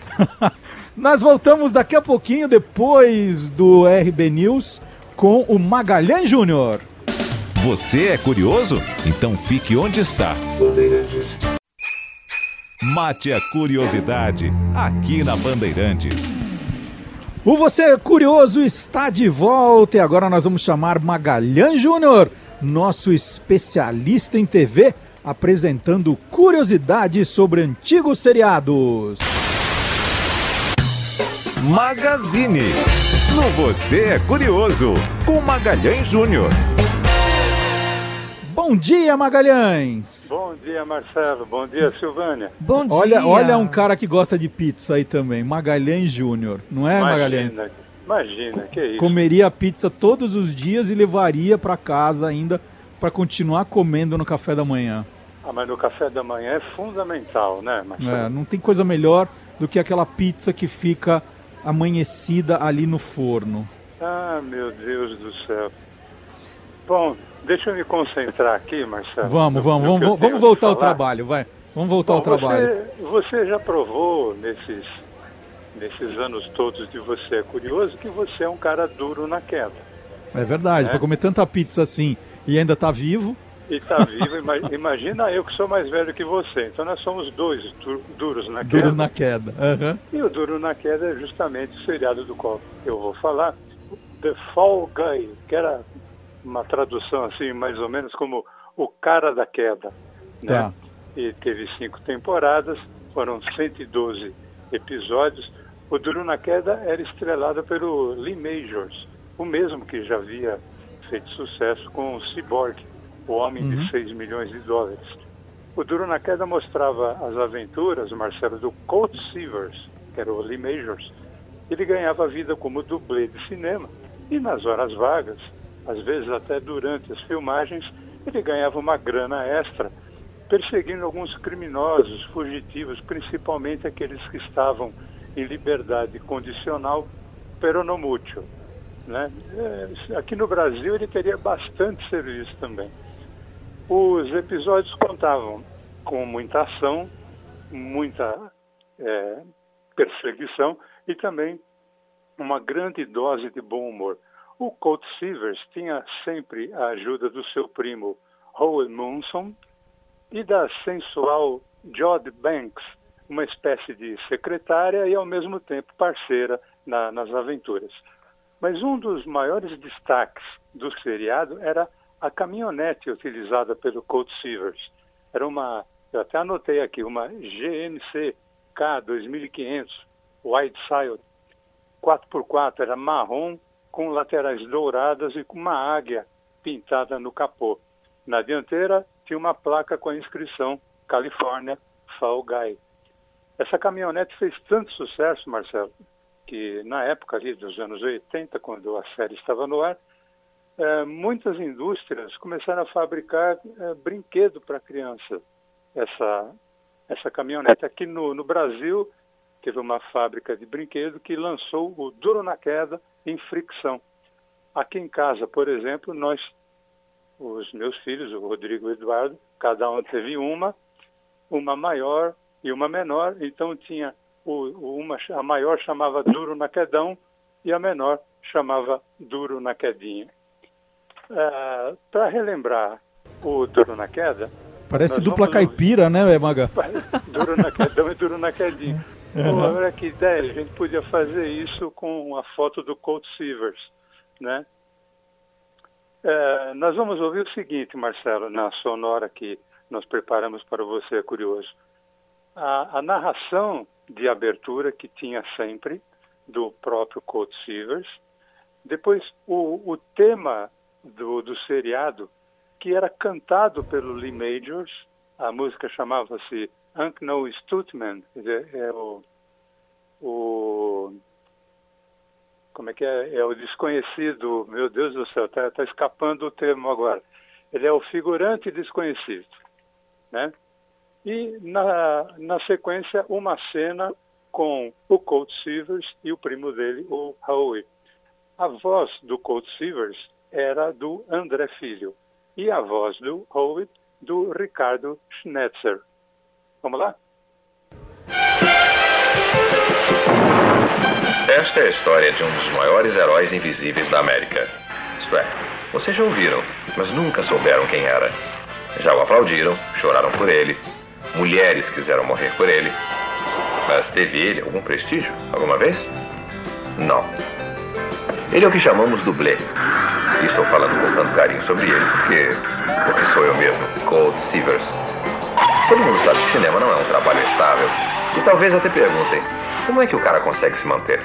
Nós voltamos daqui a pouquinho, depois do R B News, com o Magalhães Júnior. Você é curioso? Então fique onde está. Mate a curiosidade, aqui na Bandeirantes. O Você Curioso está de volta e agora nós vamos chamar Magalhães Júnior, nosso especialista em T V, apresentando curiosidades sobre antigos seriados. Magazine, no Você é Curioso, com Magalhães Júnior. Bom dia, Magalhães! Bom dia, Marcelo. Bom dia, Silvânia. Bom dia! Olha, olha um cara que gosta de pizza aí também, Magalhães Júnior. Não é, imagina, Magalhães? Imagina, que é isso. Comeria a pizza todos os dias e levaria para casa ainda para continuar comendo no café da manhã. Ah, mas no café da manhã é fundamental, né, Marcelo? É, não tem coisa melhor do que aquela pizza que fica amanhecida ali no forno. Ah, meu Deus do céu. Bom, deixa eu me concentrar aqui, Marcelo. Vamos, vamos, no, no vamos, vamos voltar ao trabalho, vai. Vamos voltar Bom, ao trabalho. Você, você já provou nesses, nesses anos todos de Você é Curioso que você é um cara duro na queda. É verdade, né? Para comer tanta pizza assim e ainda tá vivo. E tá vivo, imagina eu que sou mais velho que você. Então nós somos dois du duros na queda. Duros na queda. Uhum. E o Duro na Queda é justamente o seriado do qual eu vou falar, The Fall Guy, que era uma tradução assim, mais ou menos como o cara da queda. Tá. Né? E teve cinco temporadas, foram cento e doze episódios. O Duro na Queda era estrelado pelo Lee Majors, o mesmo que já havia feito sucesso com o Cyborg, o Homem uhum. de seis milhões de dólares. O Duro na Queda mostrava as aventuras, Marcelo, do Colt Seavers, que era o Lee Majors. Ele ganhava vida como dublê de cinema e nas horas vagas, às vezes até durante as filmagens, ele ganhava uma grana extra, perseguindo alguns criminosos, fugitivos, principalmente aqueles que estavam em liberdade condicional, pero no mucho, né? É, aqui no Brasil ele teria bastante serviço também. Os episódios contavam com muita ação, muita é, perseguição e também uma grande dose de bom humor. O Colt Seavers tinha sempre a ajuda do seu primo Howell Munson e da sensual Jod Banks, uma espécie de secretária e ao mesmo tempo parceira na, nas aventuras. Mas um dos maiores destaques do seriado era a caminhonete utilizada pelo Colt Seavers. Era uma, eu até anotei aqui, uma G M C K dois mil e quinhentos Whiteside quatro por quatro, era marrom com laterais douradas e com uma águia pintada no capô. Na dianteira tinha uma placa com a inscrição California Fall Guy. Essa caminhonete fez tanto sucesso, Marcelo, que na época ali dos anos oitenta, quando a série estava no ar, eh, muitas indústrias começaram a fabricar eh, brinquedo para criança. Essa, essa caminhonete aqui no, no Brasil teve uma fábrica de brinquedo que lançou o Duro na Queda em fricção. Aqui em casa, por exemplo, nós, os meus filhos, o Rodrigo e o Eduardo, cada um teve uma, uma maior e uma menor, então tinha o, uma, a maior chamava Duro na Quedão e a menor chamava Duro na Quedinha. Uh, para relembrar o Duro na Queda... Parece dupla caipira, ouvir... né, Maga? Duro na Quedão e Duro na Quedinha. Uhum. Olha que ideia, a gente podia fazer isso com a foto do Colt Seavers, né? É, nós vamos ouvir o seguinte, Marcelo, na sonora que nós preparamos para você, curioso. A, a narração de abertura que tinha sempre, do próprio Colt Seavers. Depois, o, o tema do, do seriado, que era cantado pelo Lee Majors. A música chamava-se Unknown Stuntman, é, é o, o... Como é que é? É o desconhecido, meu Deus do céu, está tá escapando o termo agora. Ele é o figurante desconhecido, né? E, na, na sequência, uma cena com o Colt Seavers e o primo dele, o Howie. A voz do Colt Seavers era do André Filho e a voz do Howie do Ricardo Schnetzer. Vamos lá? Esta é a história de um dos maiores heróis invisíveis da América. Isto é, vocês já ouviram, mas nunca souberam quem era. Já o aplaudiram, choraram por ele, mulheres quiseram morrer por ele. Mas teve ele algum prestígio alguma vez? Não. Ele é o que chamamos dublê. E estou falando com tanto carinho sobre ele porque, porque sou eu mesmo, Colt Seavers. Todo mundo sabe que cinema não é um trabalho estável. E talvez até perguntem, como é que o cara consegue se manter?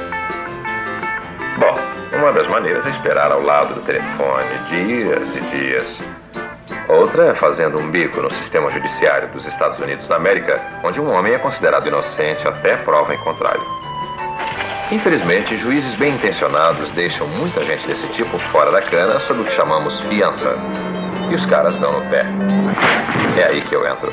Bom, uma das maneiras é esperar ao lado do telefone dias e dias. Outra é fazendo um bico no sistema judiciário dos Estados Unidos da América, onde um homem é considerado inocente até prova em contrário. Infelizmente, juízes bem intencionados deixam muita gente desse tipo fora da cana sob o que chamamos fiança. E os caras dão no pé. É aí que eu entro.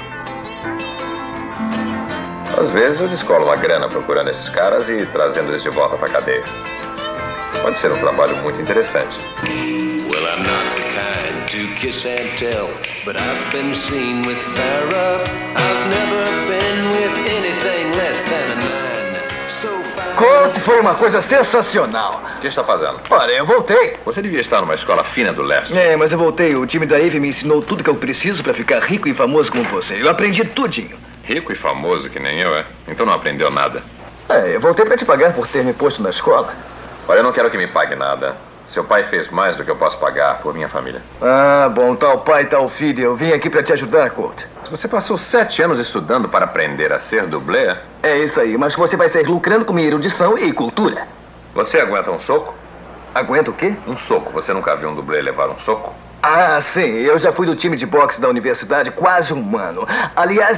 Às vezes eu descolo uma grana procurando esses caras e trazendo eles de volta pra cadeia. Pode ser um trabalho muito interessante. Well, I'm not the kind to kiss and tell, but I've been seen with Farrah. I've never been with anything less than a nine. So fine. Colt, foi uma coisa sensacional. O que está fazendo? Olha, eu voltei. Você devia estar numa escola fina do leste. É, mas eu voltei. O time da Ivy me ensinou tudo que eu preciso pra ficar rico e famoso como você. Eu aprendi tudinho. Rico e famoso que nem eu, é? Então não aprendeu nada. É, eu voltei pra te pagar por ter me posto na escola. Olha, eu não quero que me pague nada. Seu pai fez mais do que eu posso pagar por minha família. Ah, bom, tal pai, tal filho. Eu vim aqui pra te ajudar, Colt. Você passou sete anos estudando para aprender a ser dublê? É isso aí, mas você vai sair lucrando com minha erudição e cultura. Você aguenta um soco? Aguenta o quê? Um soco. Você nunca viu um dublê levar um soco? Ah, sim. Eu já fui do time de boxe da universidade quase um ano. Aliás...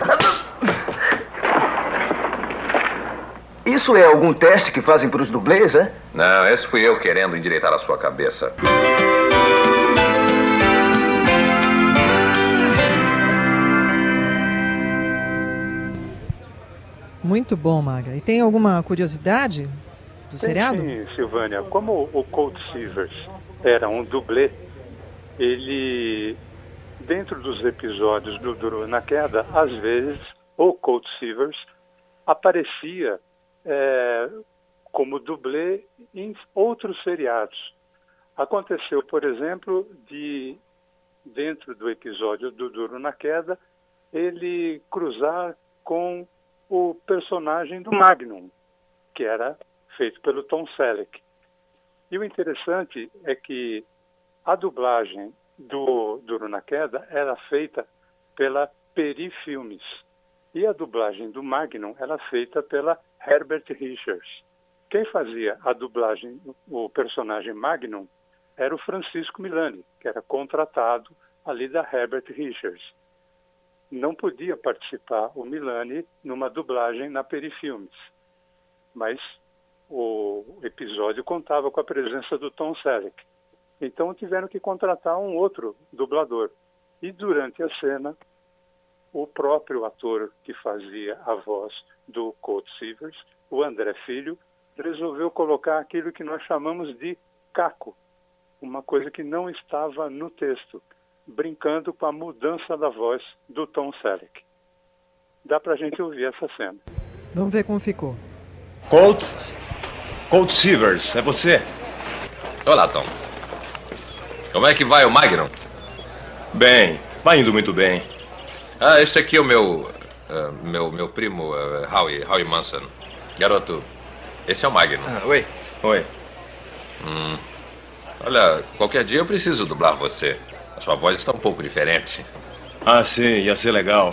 Isso é algum teste que fazem para os dublês, é? Não, esse fui eu querendo endireitar a sua cabeça. Muito bom, Maga. E tem alguma curiosidade do Tem, seriado? Sim, Silvânia. Como o Colt Seavers era um dublê, ele, dentro dos episódios do Duro na Queda, às vezes, o Colt Seavers aparecia é, como dublê em outros seriados. Aconteceu, por exemplo, de, dentro do episódio do Duro na Queda, ele cruzar com o personagem do Magnum, que era feito pelo Tom Selleck. E o interessante é que a dublagem do Duro na Queda era feita pela Peri Filmes. E a dublagem do Magnum era feita pela Herbert Richards. Quem fazia a dublagem, o personagem Magnum, era o Francisco Milani, que era contratado ali da Herbert Richards. Não podia participar o Milani numa dublagem na Peri Filmes, mas o episódio contava com a presença do Tom Selleck. Então tiveram que contratar um outro dublador. E durante a cena, o próprio ator que fazia a voz do Colt Seavers, o André Filho, resolveu colocar aquilo que nós chamamos de caco, uma coisa que não estava no texto, brincando com a mudança da voz do Tom Selleck. Dá pra gente ouvir essa cena. Vamos ver como ficou. Colt? Colt Seavers, é você? Olá, Tom. Como é que vai o Magnum? Bem, vai indo muito bem. Ah, este aqui é o meu... Uh, meu, meu primo, uh, Howie, Howie Manson. Garoto, esse é o Magnum. Ah, oi. Oi. Hum. Olha, qualquer dia eu preciso dublar você. A sua voz está um pouco diferente. Ah, sim, ia ser legal.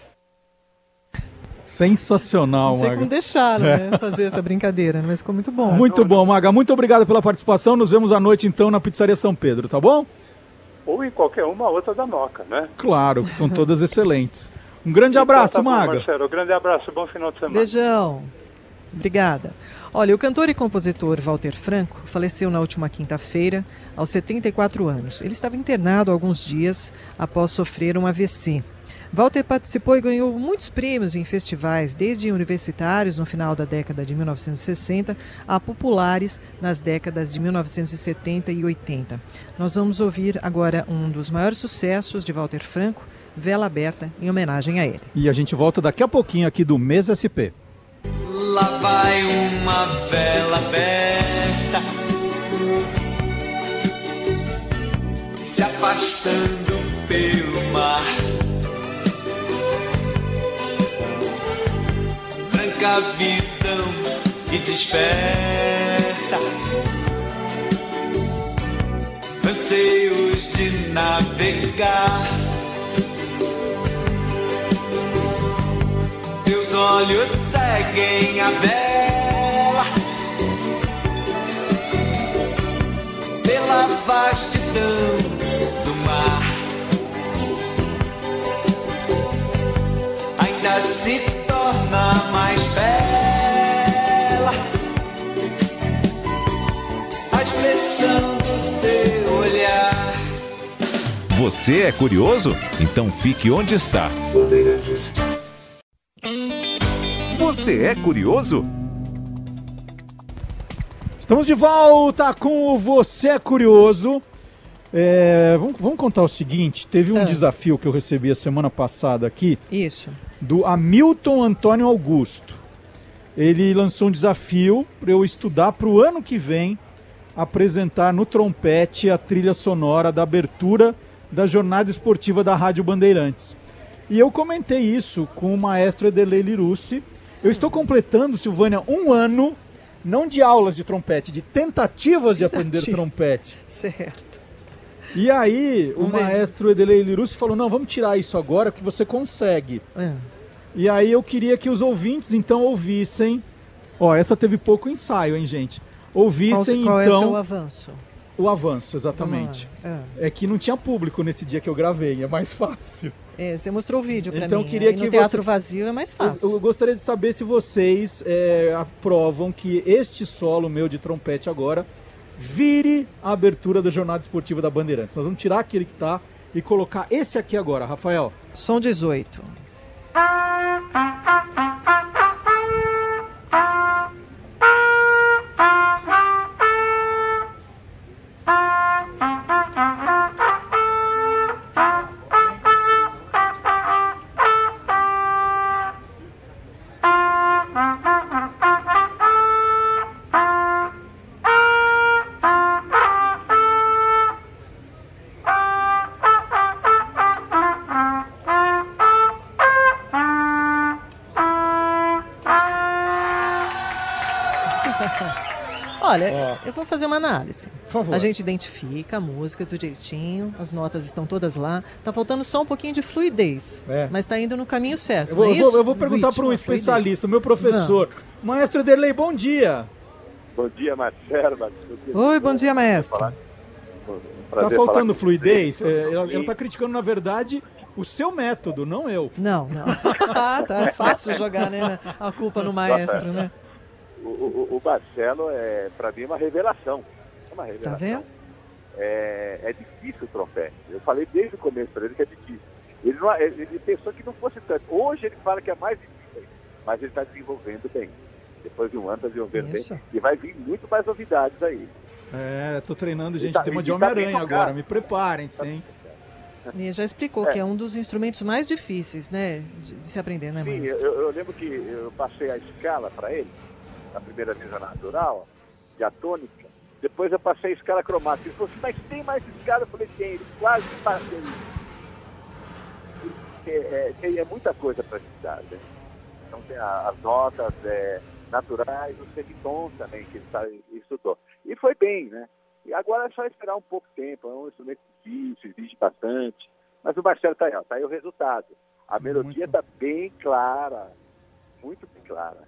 Sensacional, Não sei Maga. como deixaram, né, fazer essa brincadeira, mas ficou muito bom. Muito bom, Maga. Muito obrigado pela participação. Nos vemos à noite, então, na Pizzaria São Pedro, tá bom? Ou em qualquer uma outra da Moca, né? Claro, que são todas excelentes. Um grande abraço, então, tá bom, Maga. Marcelo, um grande abraço, bom final de semana. Beijão. Obrigada. Olha, o cantor e compositor Walter Franco faleceu na última quinta-feira, aos setenta e quatro anos. Ele estava internado há alguns dias após sofrer um A V C. Walter participou e ganhou muitos prêmios em festivais, desde universitários no final da década de mil novecentos e sessenta a populares nas décadas de mil novecentos e setenta e oitenta. Nós vamos ouvir agora um dos maiores sucessos de Walter Franco, Vela Aberta, em homenagem a ele. E a gente volta daqui a pouquinho aqui do Mês S P. Lá vai uma vela aberta, se afastando pelo mar. Branca visão que desperta anseios de navegar. Teus olhos seguem a vela pela vastidão do mar. Ainda se torna mais bela a expressão do seu olhar. Você é curioso? Então fique onde está. Bandeirantes. Você é curioso? Estamos de volta com o Você é Curioso. É, vamos, vamos contar o seguinte, teve um Ah. desafio que eu recebi a semana passada aqui. Isso. Do Hamilton Antônio Augusto. Ele lançou um desafio para eu estudar para o ano que vem apresentar no trompete a trilha sonora da abertura da jornada esportiva da Rádio Bandeirantes. E eu comentei isso com o maestro Ederlei Lirucci. Eu estou completando, Silvânia, um ano, não de aulas de trompete, de tentativas de aprender trompete. Certo. E aí, o Vamos ver. maestro Ederlei Lirucci falou, não, vamos tirar isso agora, que você consegue. É. E aí eu queria que os ouvintes, então, ouvissem... Ó, essa teve pouco ensaio, hein, gente? Ouvissem, Qual, qual então... é o seu avanço? O avanço, exatamente. Vamos lá. É que não tinha público nesse dia que eu gravei, é mais fácil. É, você mostrou o vídeo pra Então, mim. queria Aí no que teatro você- vazio é mais fácil. Eu, eu gostaria de saber se vocês é, aprovam que este solo meu de trompete agora vire a abertura da jornada esportiva da Bandeirantes. Nós vamos tirar aquele que tá e colocar esse aqui agora, Rafael. Som dezoito. Olha, oh. eu vou fazer uma análise. Por favor. A gente identifica a música do jeitinho, as notas estão todas lá. Tá faltando só um pouquinho de fluidez, é. mas tá indo no caminho certo. Eu vou, não é eu vou, isso? eu vou perguntar para um especialista, o meu professor. Não. Maestro Derlei, bom dia. Bom dia, Marcelo. Oi, bom dia, maestro. Tá faltando fluidez? É, ela está criticando, na verdade, o seu método, não eu. Não, não. Ah, tá é fácil jogar, né, a culpa no maestro, né? O, o, o Marcelo, é, para mim, é uma revelação. É uma revelação. Tá vendo? É, é difícil o trompete. Eu falei desde o começo para ele que é difícil. Ele, não, ele, ele pensou que não fosse tanto. Hoje ele fala que é mais difícil, mas ele está desenvolvendo bem. Depois de um ano está desenvolvendo Isso. bem. E vai vir muito mais novidades aí. É, tô treinando, gente, tá, tema de Homem-Aranha tá agora. Me preparem-se, hein? E já explicou é. que é um dos instrumentos mais difíceis, né, de, de se aprender, né, Sim, eu, eu lembro que eu passei a escala para ele, na primeira mesa natural, diatônica. Depois eu passei a escala cromática. Ele falou assim, mas tem mais escala? Eu falei, tem. Ele quase passei. É, é, é, é muita coisa para estudar, né? Então tem a, as notas é, naturais, o semitom também, que ele tá, estudou. E foi bem, né? E agora é só esperar um pouco de tempo. É um instrumento difícil, exige bastante. Mas o Marcelo tá aí, ó, tá aí o resultado. A melodia está bem clara. Muito bem clara.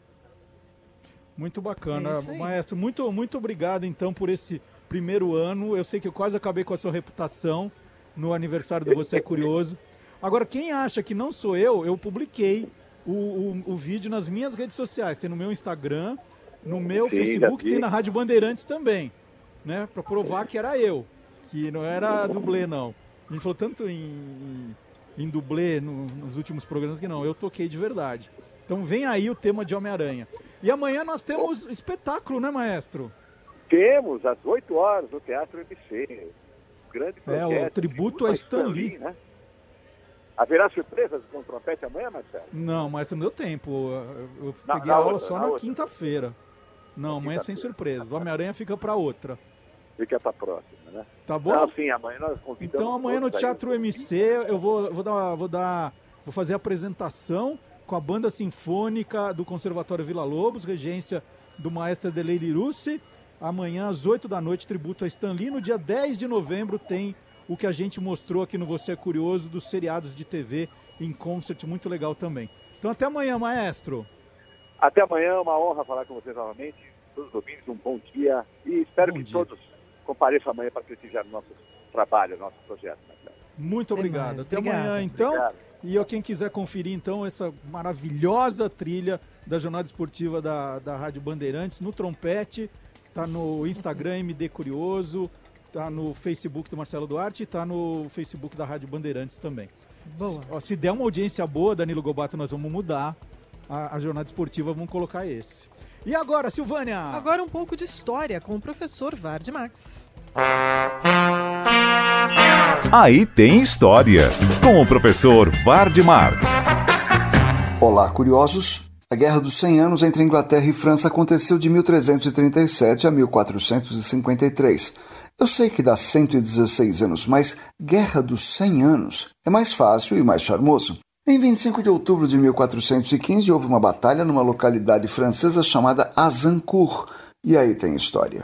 Muito bacana. É Maestro, muito, muito obrigado, então, por esse primeiro ano. Eu sei que eu quase acabei com a sua reputação no aniversário do Você é Curioso. Agora, quem acha que não sou eu, eu publiquei o, o, o vídeo nas minhas redes sociais. Tem no meu Instagram, no meu Sim, Facebook, tem na Rádio Bandeirantes também, né? Para provar que era eu, que não era dublê, não. A gente falou tanto em, em dublê no, nos últimos programas que não, eu toquei de verdade. Então vem aí o tema de Homem-Aranha. E amanhã nós temos espetáculo, né, maestro? Temos, às oito horas, no Teatro M C. Grande projeto. É, o tributo a Stan Lee. Lee, né? Haverá surpresas com o trompete amanhã, Marcelo? Não, mas não deu tempo. Eu, eu na, peguei na a aula outra, só na, na quinta-feira. Não, na amanhã quinta sem surpresas. O Homem-Aranha fica para outra. Fica para a próxima, né? Tá bom? Não, sim, amanhã nós convidamos. Então amanhã no Teatro M C eu vou, vou, dar, vou, dar, vou fazer a apresentação com a Banda Sinfônica do Conservatório Vila Lobos, regência do maestro Derlei Lirucci. Amanhã às oito da noite, tributo a Stan Lee. No dia dez de novembro tem o que a gente mostrou aqui no Você é Curioso, dos seriados de T V em concert, muito legal também. Então até amanhã, maestro. Até amanhã, uma honra falar com vocês novamente. Todos os domingos, um bom dia. E espero bom que dia. todos compareçam amanhã para prestigiar o nosso trabalho, o nosso projeto. Muito Até obrigado. mais. Até Obrigado. amanhã, então. Obrigado. E eu, quem quiser conferir, então, essa maravilhosa trilha da jornada esportiva da, da Rádio Bandeirantes no trompete, tá no Instagram M D Curioso, tá no Facebook do Marcelo Duarte e tá no Facebook da Rádio Bandeirantes também. Boa. Se, ó, se der uma audiência boa, Danilo Gobato, nós vamos mudar a, a jornada esportiva, vamos colocar esse. E agora, Silvânia? Agora um pouco de história com o professor Vard Max. Aí tem história, com o professor Vard Marx. Olá, curiosos. A Guerra dos cem Anos entre Inglaterra e França aconteceu de mil trezentos e trinta e sete a mil quatrocentos e cinquenta e três. Eu sei que dá cento e dezesseis anos, mas Guerra dos cem Anos é mais fácil e mais charmoso. Em vinte e cinco de outubro de mil quatrocentos e quinze, houve uma batalha numa localidade francesa chamada Azincourt. E aí tem história.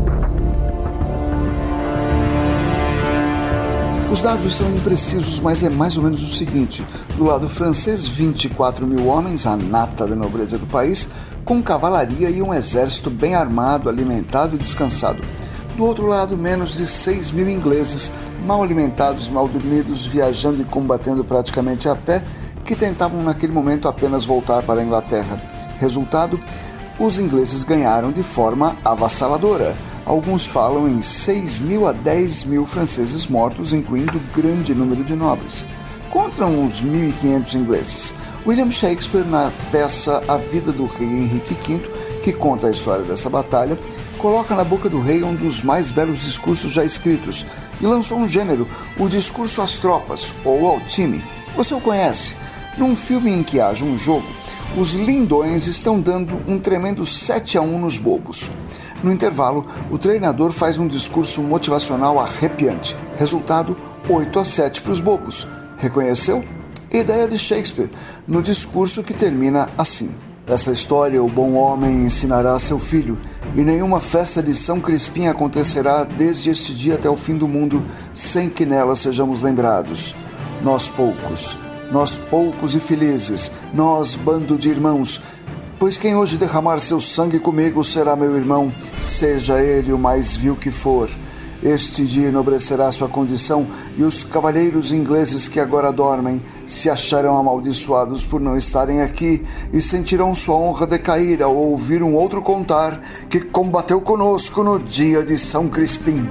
Os dados são imprecisos, mas é mais ou menos o seguinte. Do lado francês, vinte e quatro mil homens, a nata da nobreza do país, com cavalaria e um exército bem armado, alimentado e descansado. Do outro lado, menos de seis mil ingleses, mal alimentados, mal dormidos, viajando e combatendo praticamente a pé, que tentavam naquele momento apenas voltar para a Inglaterra. Resultado, os ingleses ganharam de forma avassaladora. Alguns falam em seis mil a dez mil franceses mortos, incluindo grande número de nobres, contra uns mil e quinhentos ingleses. William Shakespeare, na peça A Vida do Rei Henrique quinto, que conta a história dessa batalha, coloca na boca do rei um dos mais belos discursos já escritos e lançou um gênero, o discurso às tropas, ou ao time. Você o conhece? Num filme em que haja um jogo, os lindões estão dando um tremendo sete a um nos bobos. No intervalo, o treinador faz um discurso motivacional arrepiante. Resultado, oito a sete para os bobos. Reconheceu? Ideia de Shakespeare, no discurso que termina assim. Essa história o bom homem ensinará a seu filho, e nenhuma festa de São Crispim acontecerá desde este dia até o fim do mundo sem que nela sejamos lembrados. Nós poucos, nós poucos e felizes, nós bando de irmãos, pois quem hoje derramar seu sangue comigo será meu irmão, seja ele o mais vil que for. Este dia enobrecerá sua condição, e os cavalheiros ingleses que agora dormem se acharão amaldiçoados por não estarem aqui e sentirão sua honra decair ao ouvir um outro contar que combateu conosco no dia de São Crispim.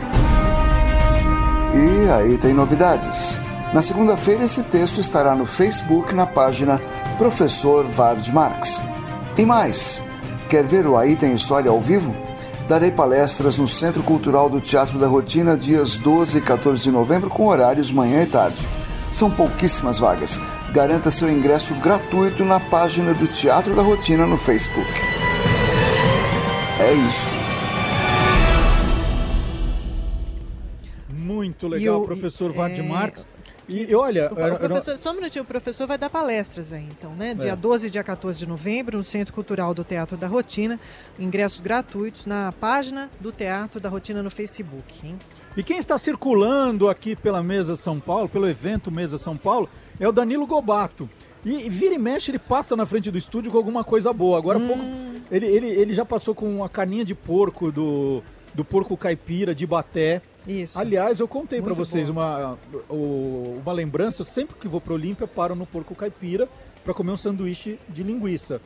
E aí tem novidades. Na segunda-feira esse texto estará no Facebook na página Professor Vard Marx. E mais, quer ver o Aí Tem História ao vivo? Darei palestras no Centro Cultural do Teatro da Rotina dias doze e quatorze de novembro com horários manhã e tarde. São pouquíssimas vagas. Garanta seu ingresso gratuito na página do Teatro da Rotina no Facebook. É isso. Muito legal, o, professor é... Vard Marx. E olha, o, o professor, só um minutinho, o professor vai dar palestras aí, então, né? Dia é. doze e dia quatorze de novembro, no Centro Cultural do Teatro da Rotina, ingressos gratuitos na página do Teatro da Rotina no Facebook, hein? E quem está circulando aqui pela Mesa São Paulo, pelo evento Mesa São Paulo, é o Danilo Gobato. E, e vira e mexe, ele passa na frente do estúdio com alguma coisa boa. Agora há hum. pouco, ele, ele, ele já passou com a carninha de porco do, do porco caipira de Ibaté. Isso. Aliás, eu contei para vocês uma, uma lembrança. Sempre que vou para o Olímpia, paro no Porco Caipira para comer um sanduíche de linguiça.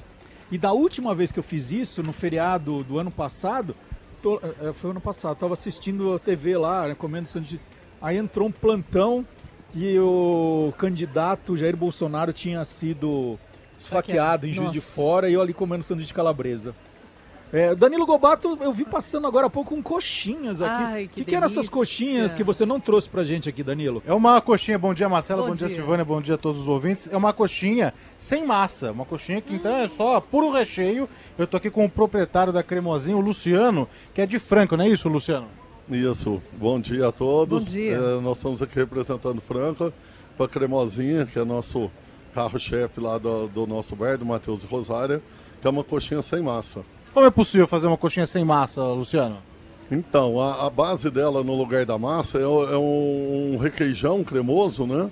E da última vez que eu fiz isso, no feriado do ano passado, tô, foi ano passado, estava assistindo a T V lá, né, comendo sanduíche. Aí entrou um plantão e o candidato Jair Bolsonaro tinha sido esfaqueado em Juiz de Fora e eu ali comendo sanduíche de calabresa. É, Danilo Gobato, eu vi passando agora há pouco com coxinhas aqui. Ai, que que, que eram essas coxinhas que você não trouxe pra gente aqui, Danilo? É uma coxinha, bom dia Marcela, bom, bom dia, dia Silvânia, bom dia a todos os ouvintes. É uma coxinha sem massa, uma coxinha que hum. então é só puro recheio. Eu tô aqui com o proprietário da Cremosinha, o Luciano, que é de Franca, não é isso, Luciano? Isso, bom dia a todos. Bom dia. É, nós estamos aqui representando Franca com a Cremosinha, que é nosso carro-chefe lá do, do nosso bar, do Matheus e Rosária, que é uma coxinha sem massa. Como é possível fazer uma coxinha sem massa, Luciano? Então, a, a base dela no lugar da massa é, é um, um requeijão cremoso, né?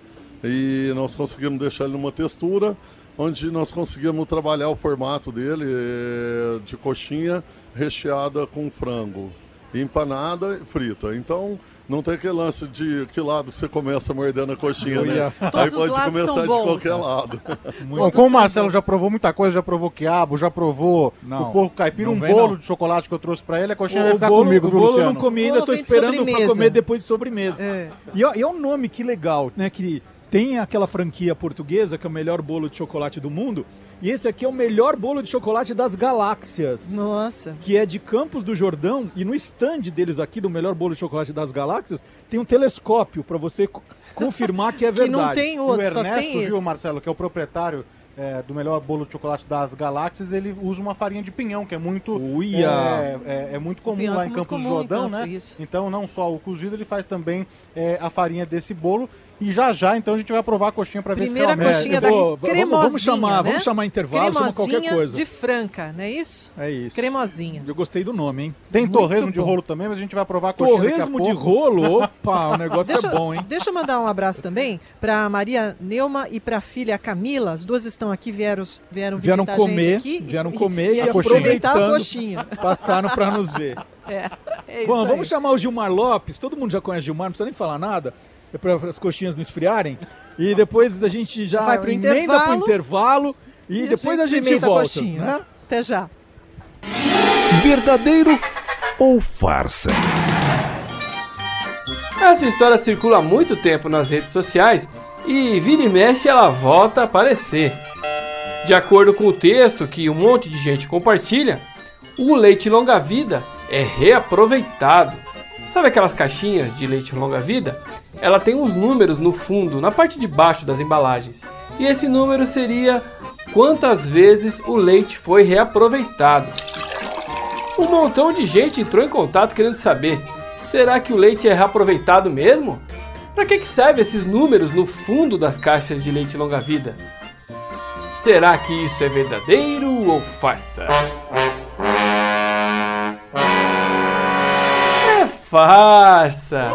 E nós conseguimos deixar ele numa textura onde nós conseguimos trabalhar o formato dele é, de coxinha recheada com frango, empanada e frita. Então, não tem aquele lance de que lado você começa mordendo a coxinha, né? Aí pode começar de qualquer lado. Bom, como o Marcelo já provou muita coisa, já provou quiabo, já provou não, o porco caipira, um bolo não. de chocolate que eu trouxe pra ele, a coxinha o vai ficar bolo, comigo, viu, Luciano? Luciano? Eu não comi ainda, tô esperando pra comer depois de sobremesa. É. E, e é um nome que legal, né, que tem aquela franquia portuguesa, que é o melhor bolo de chocolate do mundo, e esse aqui é o melhor bolo de chocolate das galáxias. Nossa. Que é de Campos do Jordão, e no stand deles aqui, do melhor bolo de chocolate das galáxias, tem um telescópio para você confirmar que é verdade. Que não tem outro, o Ernesto, só tem viu, esse. Marcelo, que é o proprietário é, do melhor bolo de chocolate das galáxias, ele usa uma farinha de pinhão, que é muito, Uia. é, é, é muito comum pinhão lá é em Campos comum do Jordão, em Campos, né? isso. Então, não só o cozido, ele faz também é, a farinha desse bolo. E já já, então, a gente vai provar a coxinha para ver se Primeira realmente... coxinha É, da vou, cremosinha, vamos chamar, né? vamos chamar intervalo, chama qualquer coisa. de Franca, não é isso? É isso. Cremosinha. Eu gostei do nome, hein? Tem Muito torresmo bom. de rolo também, mas a gente vai provar a coxinha daqui a Torresmo pouco. de rolo? Opa, o negócio Deixa, é bom, hein? Deixa eu mandar um abraço também para Maria Neuma e para a filha Camila. As duas estão aqui, vieram, vieram, vieram visitar comer, a gente aqui. vieram e, comer e, e aproveitar a coxinha. Passaram para nos ver. É, é isso Bom, aí. vamos chamar o Gilmar Lopes. Todo mundo já conhece o Gilmar, não precisa nem falar nada. É para as coxinhas não esfriarem. E depois a gente já vai pro emenda intervalo, pro intervalo e, e depois a gente, a gente volta. A coxinha, né? Até já. Verdadeiro ou farsa? Essa história circula há muito tempo nas redes sociais e vira e mexe ela volta a aparecer. De acordo com o texto que um monte de gente compartilha, o leite longa-vida é reaproveitado. Sabe aquelas caixinhas de leite longa-vida? Ela tem uns números no fundo, na parte de baixo das embalagens. E esse número seria quantas vezes o leite foi reaproveitado. Um montão de gente entrou em contato querendo saber, será que o leite é reaproveitado mesmo? Para que que servem esses números no fundo das caixas de leite longa-vida? Será que isso é verdadeiro ou farsa? É farsa!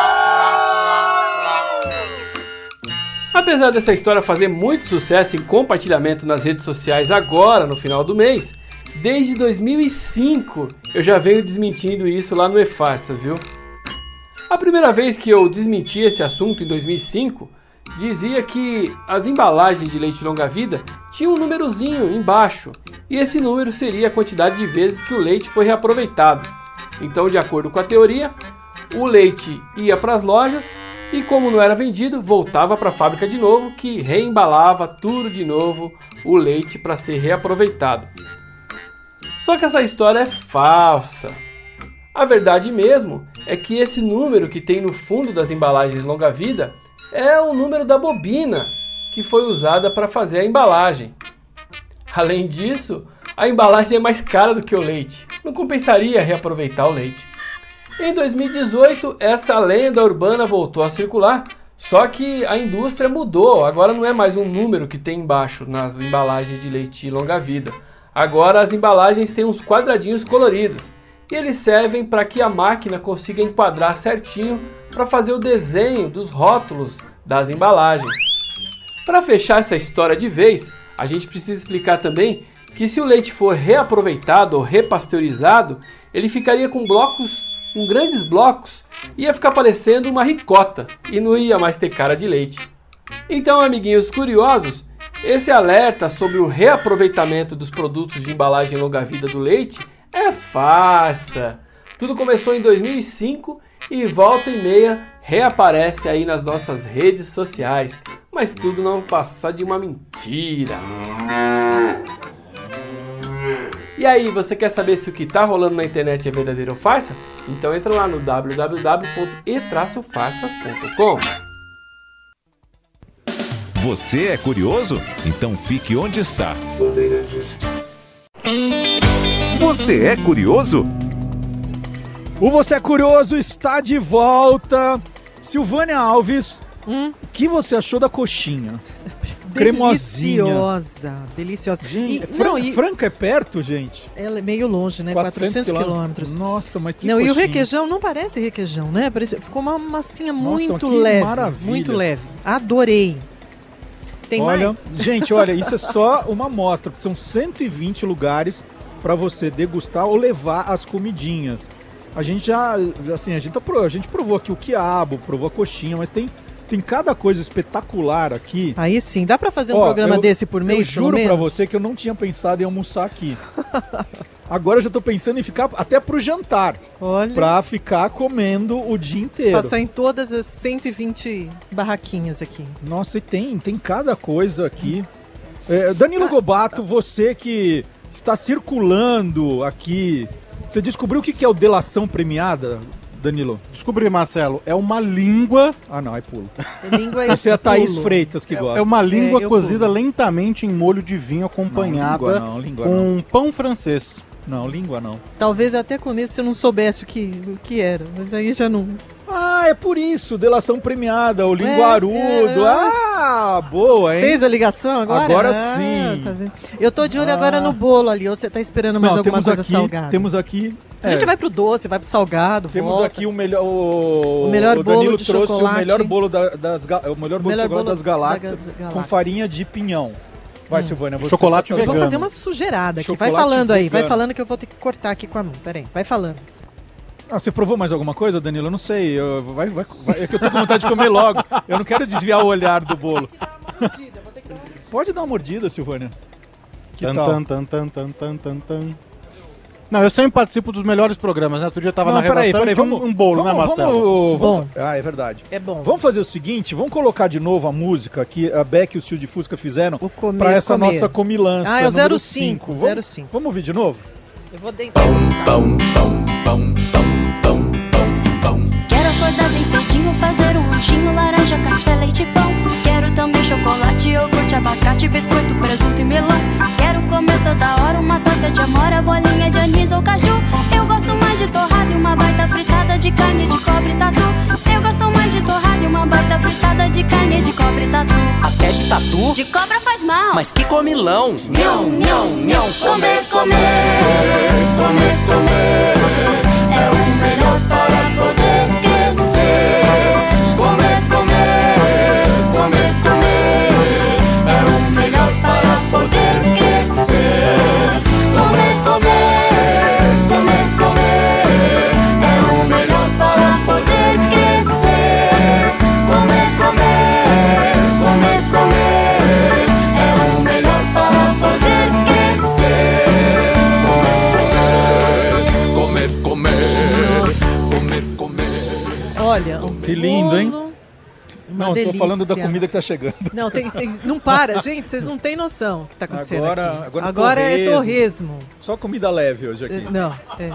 Apesar dessa história fazer muito sucesso em compartilhamento nas redes sociais agora, no final do mês, desde dois mil e cinco eu já venho desmentindo isso lá no E-Farsas, viu? A primeira vez que eu desmenti esse assunto, em dois mil e cinco, dizia que as embalagens de leite longa-vida tinham um númerozinho embaixo, e esse número seria a quantidade de vezes que o leite foi reaproveitado. Então, de acordo com a teoria, o leite ia para as lojas e, como não era vendido, voltava para a fábrica de novo, que reembalava tudo de novo o leite para ser reaproveitado. Só que essa história é falsa. A verdade mesmo é que esse número que tem no fundo das embalagens longa-vida é o número da bobina que foi usada para fazer a embalagem. Além disso, a embalagem é mais cara do que o leite. Não compensaria reaproveitar o leite. Em dois mil e dezoito, essa lenda urbana voltou a circular, só que a indústria mudou. Agora não é mais um número que tem embaixo nas embalagens de leite longa-vida. Agora as embalagens têm uns quadradinhos coloridos e eles servem para que a máquina consiga enquadrar certinho para fazer o desenho dos rótulos das embalagens. Para fechar essa história de vez, a gente precisa explicar também que se o leite for reaproveitado ou repasteurizado, ele ficaria com blocos, com grandes blocos, ia ficar parecendo uma ricota e não ia mais ter cara de leite. Então, amiguinhos curiosos, esse alerta sobre o reaproveitamento dos produtos de embalagem longa-vida do leite é farsa. Tudo começou em dois mil e cinco e volta e meia reaparece aí nas nossas redes sociais, mas tudo não passa de uma mentira. E aí, você quer saber se o que tá rolando na internet é verdadeiro ou farsa? Então entra lá no w w w ponto e farsas ponto com. Você é curioso? Então fique onde está. Você é curioso? O Você é Curioso está de volta. Silvânia Alves, hum? O que você achou da coxinha? Cremosinha. Deliciosa, deliciosa. Gente, e, Fran não, e, Franca é perto, gente? Ela é meio longe, né? quatrocentos quilômetros. Nossa, mas que Não, coxinha. e o requeijão não parece requeijão, né? Parece, ficou uma massinha Nossa, muito que leve. maravilha. Muito leve. Adorei. Tem olha, mais? Gente, olha, isso é só uma amostra, porque são cento e vinte lugares para você degustar ou levar as comidinhas. A gente já, assim, a gente, tá, a gente provou aqui o quiabo, provou a coxinha, mas tem, tem cada coisa espetacular aqui. Aí sim, dá para fazer um Ó, programa eu, desse por mês, Eu juro pelo para menos? você que eu não tinha pensado em almoçar aqui. Agora eu já tô pensando em ficar até pro jantar. Olha. Pra ficar comendo o dia inteiro. Passar em todas as cento e vinte barraquinhas aqui. Nossa, e tem, tem cada coisa aqui. É, Danilo Gobato, você que está circulando aqui, você descobriu o que é o delação premiada, Danilo? Descobri, Marcelo. É uma língua... Ah, não, aí pulo. Língua Você é a Thaís Freitas que é, gosta. É uma língua É, eu cozida pulo. lentamente em molho de vinho acompanhada Não, língua não, língua com não. pão francês. Não, língua não. Talvez até comesse se eu não soubesse o que, o que era, mas aí já não... Ah, é por isso, delação premiada, o linguarudo. É, é. Ah, boa, hein? Fez a ligação agora? Agora Ah, sim. tá vendo? Eu tô de olho Ah. agora no bolo ali, ou você tá esperando mais Não, alguma temos coisa aqui, salgada? Temos aqui... A gente é, vai pro doce, vai pro salgado, Temos volta. aqui o melhor... O, O melhor o bolo Danilo de trouxe chocolate. o melhor bolo, da, das, ga- o melhor bolo Melhor de chocolate bolo das galáxias, das galáxias. com farinha de pinhão. Vai, Hum. Silvânia, você Chocolate faça- Eu vou vegano. fazer uma sujeirada aqui. Chocolate Vai falando aí, vai vegano. falando que eu vou ter que cortar aqui com a mão. Peraí, vai falando. Ah, você provou mais alguma coisa, Danilo? Eu não sei. Eu, vai, vai, vai, é que eu tô com vontade de comer logo. Eu não quero desviar o olhar do bolo. Pode dar uma mordida, Silvânia. Que Tan, tal? tan, tan, tan, tan, tan, tan, tan. Não, eu sempre participo dos melhores programas, né? Outro dia eu tava Não, na redação e tinha um, um bolo, vamos, né, Marcelo? Vamos, vamos, Bom. ah, é verdade. É bom. Vamos fazer o seguinte, vamos colocar de novo a música que a Beck e o Tio de Fusca fizeram comer, pra essa comer. nossa comilança. Ah, é o número zero cinco. cinco, Vamos, zero cinco. vamos ouvir de novo? Eu vou deitar. Quero acordar bem cedinho, fazer um lanchinho, laranja, café, leite e pão. Quero também chocolate, iogurte, abacate, biscoito, presunto e melão. Quero comer toda hora uma torta de amora, bolinha de anis ou caju. Eu gosto mais de torrada e uma baita fritada de carne de cobre tatu. Eu gosto mais de torrada e uma baita fritada de carne de cobre tatu. Até de tatu? De cobra faz mal. Mas que comilão. Nhão, nhão, nhão. Comer, comer, comer, comer. É o melhor para poder crescer. Comer, comer, comer, comer. É o melhor para poder crescer. Comer, comer, comer, comer. É o melhor para poder crescer. Comer, comer, comer, comer. É o melhor para poder crescer. Comer, comer, comer, comer. Olha, um Que lindo, hein? Uma Não, delícia. tô falando da comida que tá chegando. Não, tem, tem- não para, gente, vocês não têm noção do que está acontecendo Agora, aqui. agora, é torresmo. Só comida leve hoje aqui. Não, é.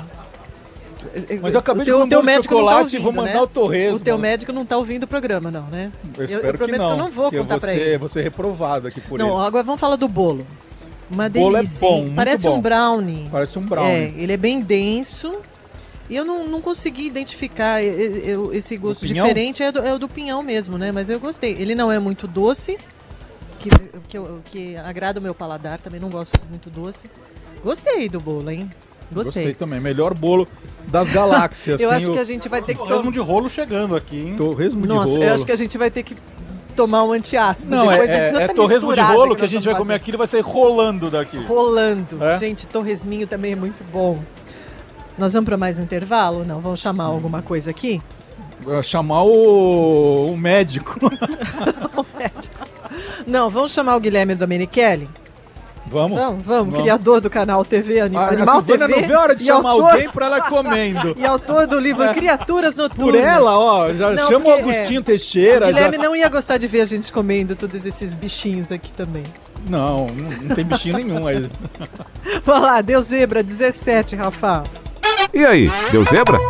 Mas eu acabei O de teu- comer o teu um bolo de médico não tá chocolate e ouvindo, vou mandar né? o torresmo. O teu médico não está ouvindo o programa, não, né? Eu espero que prometo não. que eu não vou que contar eu para vou ser, ele. vou ser reprovado aqui por Não, ele. agora vamos falar do bolo. Uma O bolo é delícia. bom, hein? muito Parece bom. um brownie. Parece um brownie. É, ele é bem denso. E eu não, não consegui identificar e- e- eu- esse gosto pinhão? diferente. É, do, é o do pinhão mesmo, né? Mas eu gostei. Ele não é muito doce, que, que, eu- que agrada o meu paladar. Também não gosto muito doce. Gostei do bolo, hein? Gostei. também. Melhor bolo das galáxias. Eu Tem acho o que a gente vai ter que... Torresmo de rolo chegando aqui, hein? Torresmo de Nossa, rolo. eu acho que a gente vai ter que tomar um antiácido. Não, depois de é, é, tanta é torresmo de misturada rolo que a nós gente vai vamos comer fazer. aqui, ele vai sair rolando daqui. Rolando. É? Gente, torresminho também é muito bom. Nós vamos para mais um intervalo? Não, vamos chamar alguma coisa aqui? Vou chamar o, o médico. O médico. Não, vamos chamar o Guilherme Domenichelli? Vamos? Vamos, vamos, criador do canal T V Anim- A, Animal a Silvana T V. não vê a hora de e chamar autor- alguém pra ela comendo. E autor do livro Criaturas Noturnas. Por ela, ó, já Não, chama o porque, Agostinho é, Teixeira. O Guilherme já... não ia gostar de ver a gente comendo todos esses bichinhos aqui também. Não, não, não tem bichinho nenhum aí. Vamos lá, deu zebra dezessete, Rafa. E aí, deu zebra?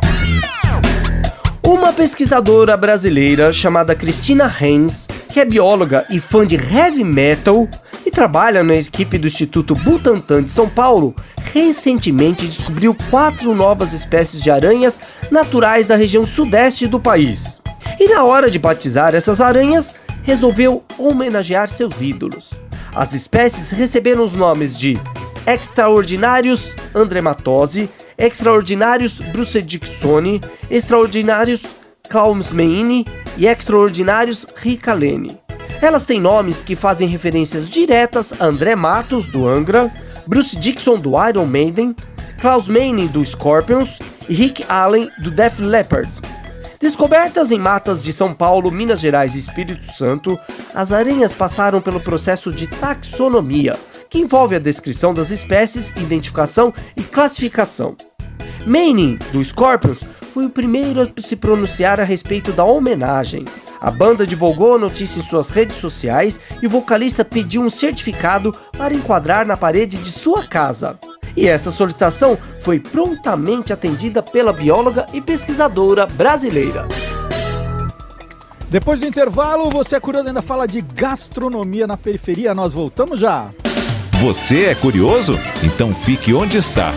Uma pesquisadora brasileira chamada Cristina Reims, que é bióloga e fã de heavy metal e trabalha na equipe do Instituto Butantan de São Paulo, recentemente descobriu quatro novas espécies de aranhas naturais da região sudeste do país. E na hora de batizar essas aranhas, resolveu homenagear seus ídolos. As espécies receberam os nomes de Extraordinarius andrematose, Extraordinarius brucedicksoni, Extraordinarius clausmeini e Extraordinarius ricalene. Elas têm nomes que fazem referências diretas a André Matos, do Angra, Bruce Dickinson, do Iron Maiden, Klaus Meine, do Scorpions e Rick Allen, do Def Leppard. Descobertas em matas de São Paulo, Minas Gerais e Espírito Santo, as aranhas passaram pelo processo de taxonomia, que envolve a descrição das espécies, identificação e classificação. Meine, do Scorpions, foi o primeiro a se pronunciar a respeito da homenagem. A banda divulgou a notícia em suas redes sociais e o vocalista pediu um certificado para enquadrar na parede de sua casa. E essa solicitação foi prontamente atendida pela bióloga e pesquisadora brasileira. Depois do intervalo, você é curioso, ainda fala de gastronomia na periferia. Nós voltamos já. Você é curioso? Então fique onde está.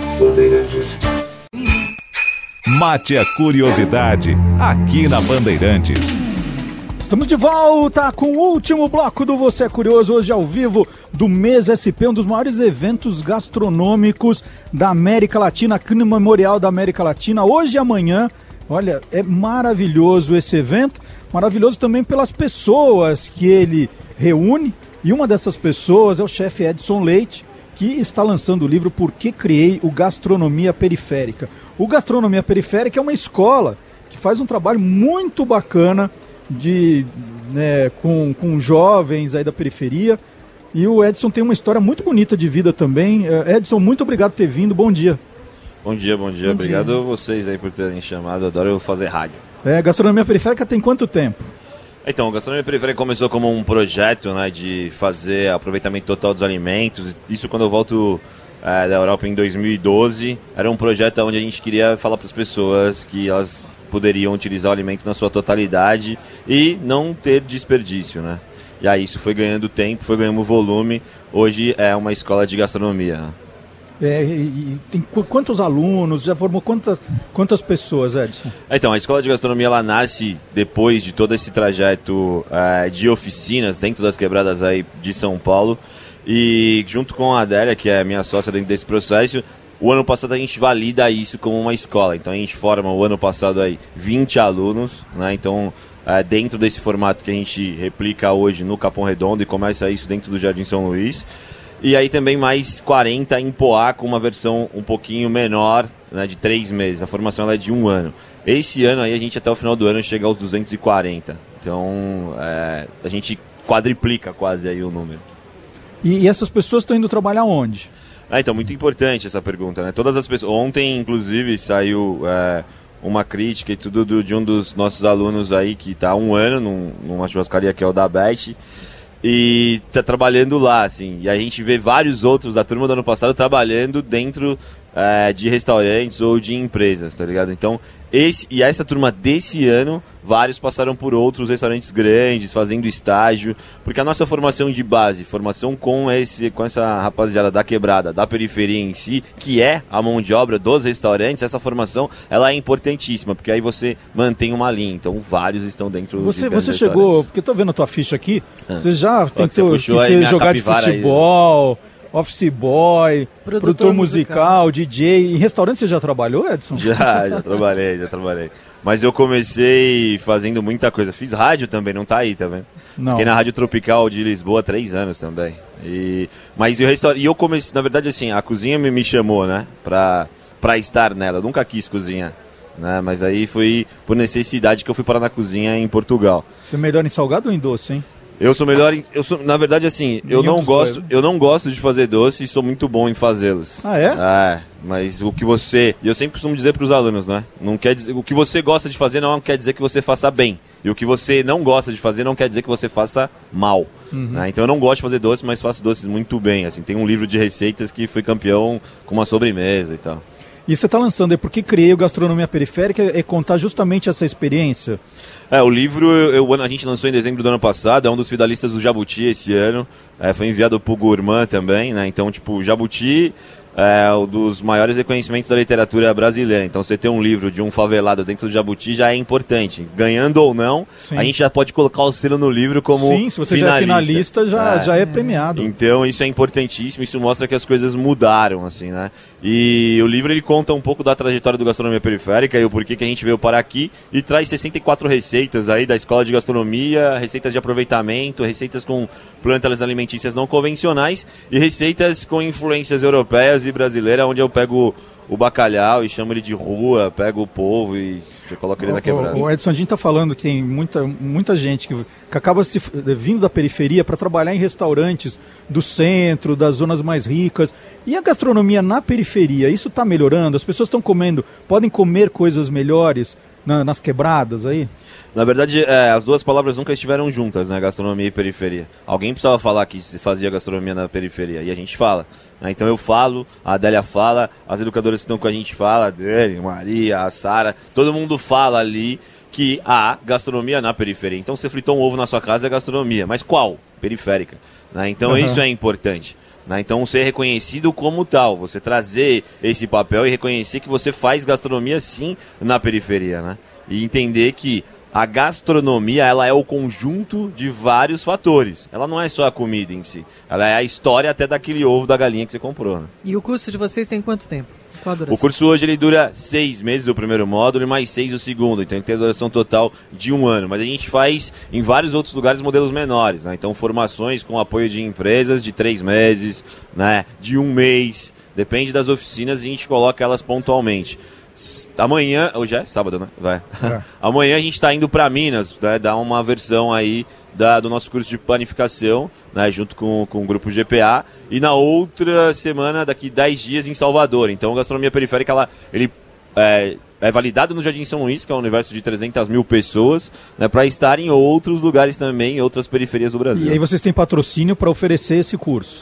Mate a curiosidade, aqui na Bandeirantes. Estamos de volta com o último bloco do Você é Curioso, hoje ao vivo do Mês S P, um dos maiores eventos gastronômicos da América Latina, aqui no Memorial da América Latina, hoje e amanhã. Olha, é maravilhoso esse evento, maravilhoso também pelas pessoas que ele reúne, e uma dessas pessoas é o chefe Edson Leite, que está lançando o livro Por que Criei o Gastronomia Periférica. O Gastronomia Periférica é uma escola que faz um trabalho muito bacana de, né, com, com jovens aí da periferia, e o Edson tem uma história muito bonita de vida também. Edson, muito obrigado por ter vindo, bom dia. Bom dia, bom dia, Bom obrigado dia. a vocês aí por terem chamado, eu adoro fazer rádio. É, Gastronomia Periférica tem quanto tempo? Então, a Gastronomia Periférica começou como um projeto, né, de fazer aproveitamento total dos alimentos. Isso quando eu volto é, da Europa em dois mil e doze, era um projeto onde a gente queria falar para as pessoas que elas poderiam utilizar o alimento na sua totalidade e não ter desperdício, né? E aí isso foi ganhando tempo, foi ganhando volume. Hoje é uma escola de gastronomia. É, e, e tem qu- quantos alunos? Já formou quantas, quantas pessoas, Edson? Então, a Escola de Gastronomia ela nasce depois de todo esse trajeto uh, de oficinas dentro das quebradas aí de São Paulo. E junto com a Adélia, que é minha sócia dentro desse processo, o ano passado a gente valida isso como uma escola. Então a gente forma o ano passado aí vinte alunos, né? Então uh, dentro desse formato que a gente replica hoje no Capão Redondo e começa isso dentro do Jardim São Luís. E aí também mais quarenta em Poá com uma versão um pouquinho menor, né, de três meses. A formação ela é de um ano. Esse ano aí a gente até o final do ano chega aos duzentos e quarenta. Então é, a gente quadriplica quase aí o número. E, e essas pessoas estão indo trabalhar onde? Ah, então, muito importante essa pergunta, né? Todas as pessoas... Ontem, inclusive, saiu é, uma crítica e tudo do, de um dos nossos alunos aí que está há um ano num, numa churrascaria que é o da Beth e está trabalhando lá, assim. E a gente vê vários outros da turma do ano passado trabalhando dentro é, de restaurantes ou de empresas, tá ligado? Então, esse, e essa turma desse ano, vários passaram por outros restaurantes grandes, fazendo estágio, porque a nossa formação de base, formação com, esse, com essa rapaziada da quebrada, da periferia em si, que é a mão de obra dos restaurantes, essa formação ela é importantíssima, porque aí você mantém uma linha, então vários estão dentro você, de Você chegou, porque eu tô vendo a tua ficha aqui, ah. você já tem que, ter, que ser jogar de futebol... Aí, office boy, produtor, produtor musical, musical, D J. Em restaurante você já trabalhou, Edson? Já, já trabalhei, já trabalhei. Mas eu comecei fazendo muita coisa. Fiz rádio também, não tá aí, tá vendo? Não. Fiquei na Rádio Tropical de Lisboa há três anos também. E, mas o restaurante, e eu comecei, na verdade assim, a cozinha me, me chamou, né? Pra, pra estar nela. Eu nunca quis cozinhar. Né? Mas aí foi por necessidade que eu fui parar na cozinha em Portugal. Você é melhor em salgado ou em doce, hein? Eu sou melhor em, eu sou, na verdade assim, eu não gosto, dois, né? eu não gosto de fazer doce e sou muito bom em fazê-los. Ah, é? É, mas o que você, e eu sempre costumo dizer para os alunos, né? Não quer dizer, o que você gosta de fazer não quer dizer que você faça bem. E o que você não gosta de fazer não quer dizer que você faça mal. Uhum. Né? Então eu não gosto de fazer doce, mas faço doces muito bem. Assim, tem um livro de receitas que fui campeão com uma sobremesa e tal. E você está lançando aí, porque criei o Gastronomia Periférica, é contar justamente essa experiência? É, o livro eu, eu, a gente lançou em dezembro do ano passado, é um dos finalistas do Jabuti esse ano, é, foi enviado pro Gourmand também, né? Então, tipo, o Jabuti é um dos maiores reconhecimentos da literatura brasileira. Então, você ter um livro de um favelado dentro do Jabuti já é importante. Ganhando ou não, Sim. a gente já pode colocar o selo no livro como Sim, se você finalista. já é finalista, já é. já é premiado. Então, isso é importantíssimo, isso mostra que as coisas mudaram, assim, né? E o livro, ele conta um pouco da trajetória do Gastronomia Periférica e o porquê que a gente veio parar aqui e traz sessenta e quatro receitas aí da Escola de Gastronomia, receitas de aproveitamento, receitas com plantas alimentícias não convencionais e receitas com influências europeias e brasileiras, onde eu pego o bacalhau e chamo ele de rua, pego o polvo e coloco ele na quebrada. O Edson, a gente está falando que tem muita, muita gente que, que acaba se, vindo da periferia para trabalhar em restaurantes do centro, das zonas mais ricas. E a gastronomia na periferia, isso está melhorando? As pessoas estão comendo, podem comer coisas melhores na, nas quebradas aí? Na verdade, é, as duas palavras nunca estiveram juntas, né? Gastronomia e periferia. Alguém precisava falar que se fazia gastronomia na periferia, e a gente fala. Né? Então eu falo, a Adélia fala, as educadoras que estão com a gente falam, a Adélia, Maria, a Sara, todo mundo fala ali que há gastronomia na periferia. Então você fritou um ovo na sua casa é gastronomia, mas qual? Periférica. Né? Então uhum. isso é importante. Né? Então ser reconhecido como tal, você trazer esse papel e reconhecer que você faz gastronomia sim na periferia, né? E entender que a gastronomia, ela é o conjunto de vários fatores. Ela não é só a comida em si. Ela é a história até daquele ovo da galinha que você comprou. Né? E o curso de vocês tem quanto tempo? Qual a duração? O curso hoje ele dura seis meses o primeiro módulo e mais seis o segundo. Então ele tem a duração total de um ano. Mas a gente faz em vários outros lugares modelos menores. Né? Então formações com apoio de empresas de três meses, né? De um mês. Depende das oficinas, a gente coloca elas pontualmente. Amanhã, hoje é sábado, né? Vai. É. Amanhã a gente está indo para Minas, né? Dar uma versão aí da, do nosso curso de panificação, né? Junto com, com o grupo G P A. E na outra semana, daqui dez dias, em Salvador. Então a gastronomia periférica, ela, ele é, é validado no Jardim São Luís, que é um universo de trezentas mil pessoas, né? Para estar em outros lugares também, em outras periferias do Brasil. E aí vocês têm patrocínio para oferecer esse curso?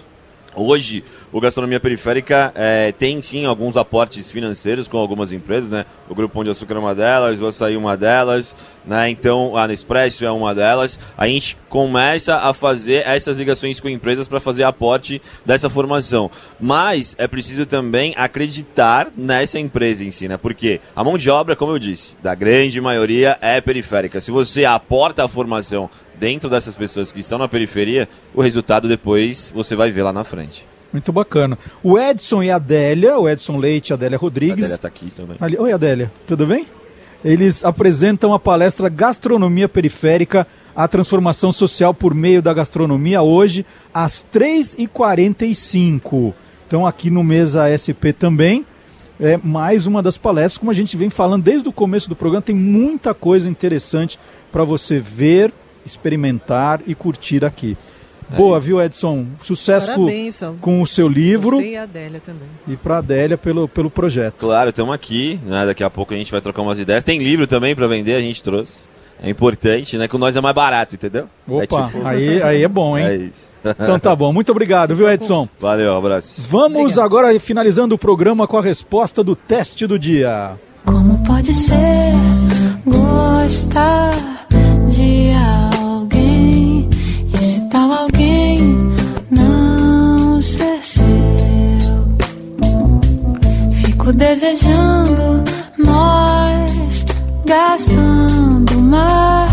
Hoje, o Gastronomia Periférica é, tem sim alguns aportes financeiros com algumas empresas, né? O Grupo Pão de Açúcar é uma delas, o Açaí é uma delas, né? Então, a Nespresso é uma delas. A gente começa a fazer essas ligações com empresas para fazer aporte dessa formação. Mas é preciso também acreditar nessa empresa em si, né? Porque a mão de obra, como eu disse, da grande maioria é periférica. Se você aporta a formação dentro dessas pessoas que estão na periferia, o resultado depois você vai ver lá na frente. Muito bacana. O Edson e a Adélia, o Edson Leite e a Adélia Rodrigues. A Adélia está aqui também. Ali, oi, Adélia, tudo bem? Eles apresentam a palestra Gastronomia Periférica, a transformação social por meio da gastronomia, hoje, às três e quarenta e cinco. Então, aqui no Mesa S P também, é mais uma das palestras, como a gente vem falando desde o começo do programa, tem muita coisa interessante para você ver, experimentar e curtir aqui. Boa, é. Viu, Edson? Sucesso Parabéns, com, com o seu livro. Você e a Adélia também. E para a Adélia pelo, pelo projeto. Claro, estamos aqui, né? Daqui a pouco a gente vai trocar umas ideias. Tem livro também para vender, a gente trouxe. É importante, né? Com nós é mais barato, entendeu? Opa, é tipo... aí, aí é bom, hein? É isso. Então tá bom. Muito obrigado, viu, Edson? Valeu, um abraço. Vamos Obrigado. Agora finalizando o programa com a resposta do teste do dia. Como pode ser gostar de alguém e se tal alguém não ser seu? Fico desejando nós gastando mar.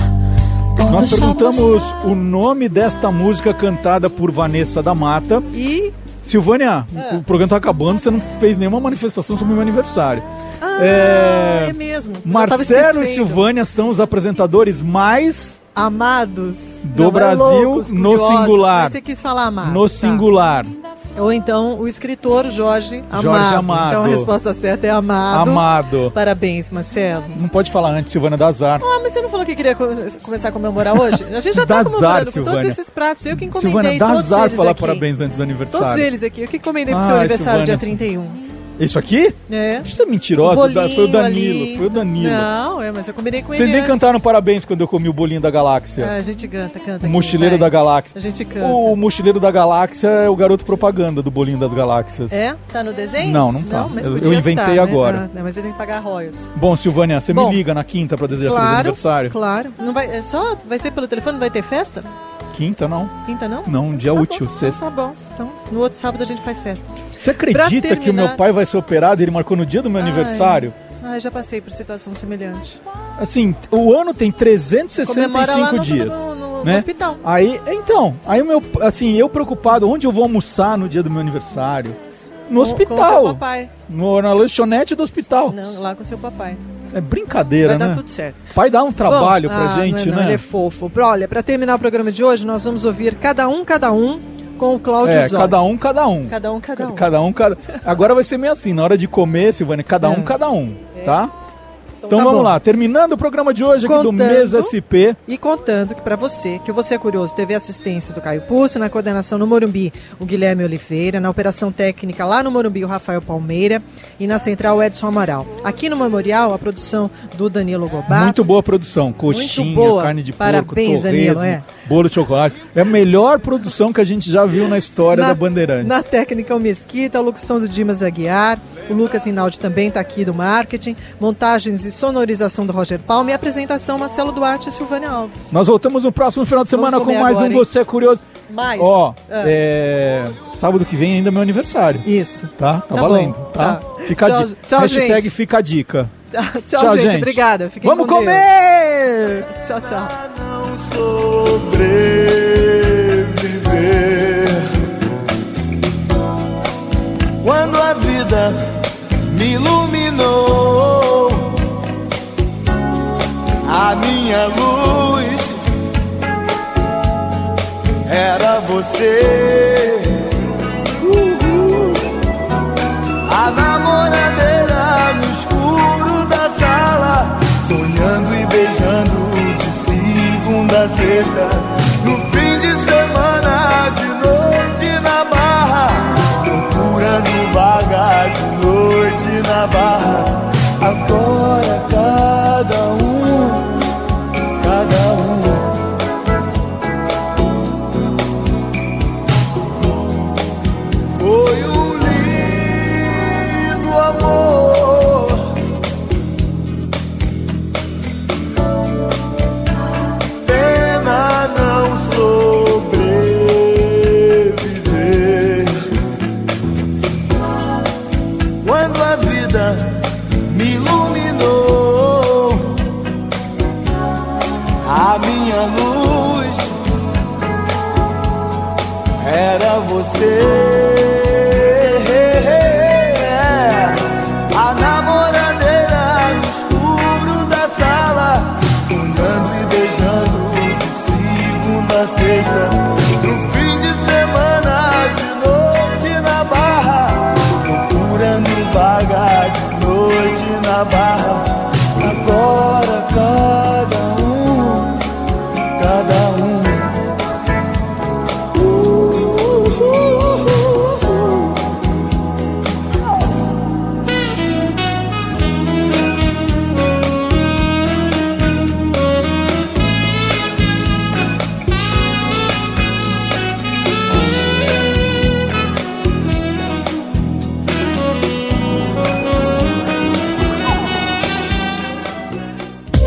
Nós perguntamos o nome desta música cantada por Vanessa da Mata. E Silvânia, é. o programa tá acabando, você não fez nenhuma manifestação sobre o meu aniversário. Ah, é... é mesmo. Eu Marcelo tava e Silvânia são os apresentadores mais amados do não, Brasil é loucos, no curiosos, singular. mas você quis falar amados. No tá. singular. Ou então o escritor Jorge Amado. Jorge Amado. Então a resposta certa é Amado. Amado. Parabéns, Marcelo. Não pode falar antes, Silvânia, dá azar. Ah, mas você não falou que queria co- começar a comemorar hoje? A gente já Dá tá comemorando azar, com Silvânia. todos esses pratos. Eu que encomendei Silvânia, dá todos azar eles falar aqui. parabéns antes do aniversário. Todos eles aqui. Eu que encomendei pro Ai, seu aniversário Silvânia. dia trinta e um. Isso aqui? É. Isso é mentirosa. O bolinho Foi o Danilo. ali. Foi o Danilo. Não, é, mas eu combinei com Vocês ele nem antes. cantaram parabéns quando eu comi o bolinho da galáxia. Ah, a gente canta, canta. O aqui, mochileiro vai. da galáxia. A gente canta. O mochileiro da galáxia é o garoto propaganda do bolinho das galáxias. É? Tá no desenho? Não, não tá. mas Eu- podia eu inventei estar, agora. Né? Ah, não, mas ele tem que pagar royalties. Bom, Silvânia, você Bom, me liga na quinta pra desejar feliz Claro, aniversário? claro. Não vai, é só, vai ser pelo telefone? Vai ter festa? Quinta, não. Quinta não? Não, um dia Tá útil, bom, sexta. Tá bom. Então, no outro sábado a gente faz festa. Você acredita Pra que o meu terminar- pai vai ser operado e ele marcou no dia do meu Ai. aniversário? Ai, já passei por situação semelhante. Assim, o ano tem trezentos e sessenta e Comemora lá cinco no- dias. no- no- no né? hospital. Aí, então, aí o meu, assim, eu preocupado, onde eu vou almoçar no dia do meu aniversário? No Com- hospital. Com o seu papai. No, na lanchonete do hospital. Não, lá com o seu papai. É brincadeira, Vai né? dar tudo certo. Pai dá um trabalho Bom, pra ah, gente, não é não, né? Ele é fofo. Pra- Olha, pra terminar o programa de hoje, nós vamos ouvir Cada Um, Cada Um com o Cláudio É, Zóio. cada um, cada um. Cada um, cada um. Cada um, cada Agora vai ser meio assim, na hora de comer, Silvânia, cada um, É. cada um, tá? Então, Então tá vamos bom. lá, terminando o programa de hoje aqui do Contando- Mesa S P. E contando que pra você, que o Você é Curioso, teve assistência do Caio Pulso, na coordenação no Morumbi, o Guilherme Oliveira, na operação técnica lá no Morumbi, o Rafael Palmeira, e na central, o Edson Amaral. Aqui no Memorial, a produção do Danilo Gobato. Muito boa produção, coxinha, boa. carne de Parabéns, porco, Danilo, torresmo, é. bolo de chocolate. É a melhor produção que a gente já viu na história Na- da Bandeirante. Na técnica, o Mesquita, a locução do Dimas Aguiar, o Lucas Rinaldi também está aqui do marketing, montagens e sonorização do Roger Palma e apresentação Marcelo Duarte e Silvânia Alves. Nós voltamos no próximo final de semana Vamos com comer mais agora, um hein? Você é Curioso. Mais. Ó, Ah. é... sábado que vem ainda é meu aniversário. Isso. Tá? Tá, Tá valendo, bom, tá? tá. Fica a Tchau, dica. tchau, Hashtag gente. fica a dica. Tchau, gente. Obrigada. Fiquem Vamos com Deus. comer! Tchau, tchau. Sobreviver. Quando a vida me iluminou, a minha luz era você. Uhul. A namoradeira no escuro da sala, sonhando e beijando de segunda a sexta. No fim de semana, de noite na barra, procurando vaga de noite na barra. Agora cada um, cada um. quando a vida me iluminou. A minha luz era você. A namoradeira no escuro da sala, sonhando e beijando de segunda a sexta. No fim de semana, de noite na barra, procurando vaga de noite na barra. Agora cada um, cada um.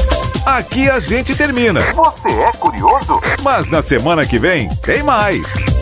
Aqui a gente termina. Você é curioso? Mas na semana que vem tem mais.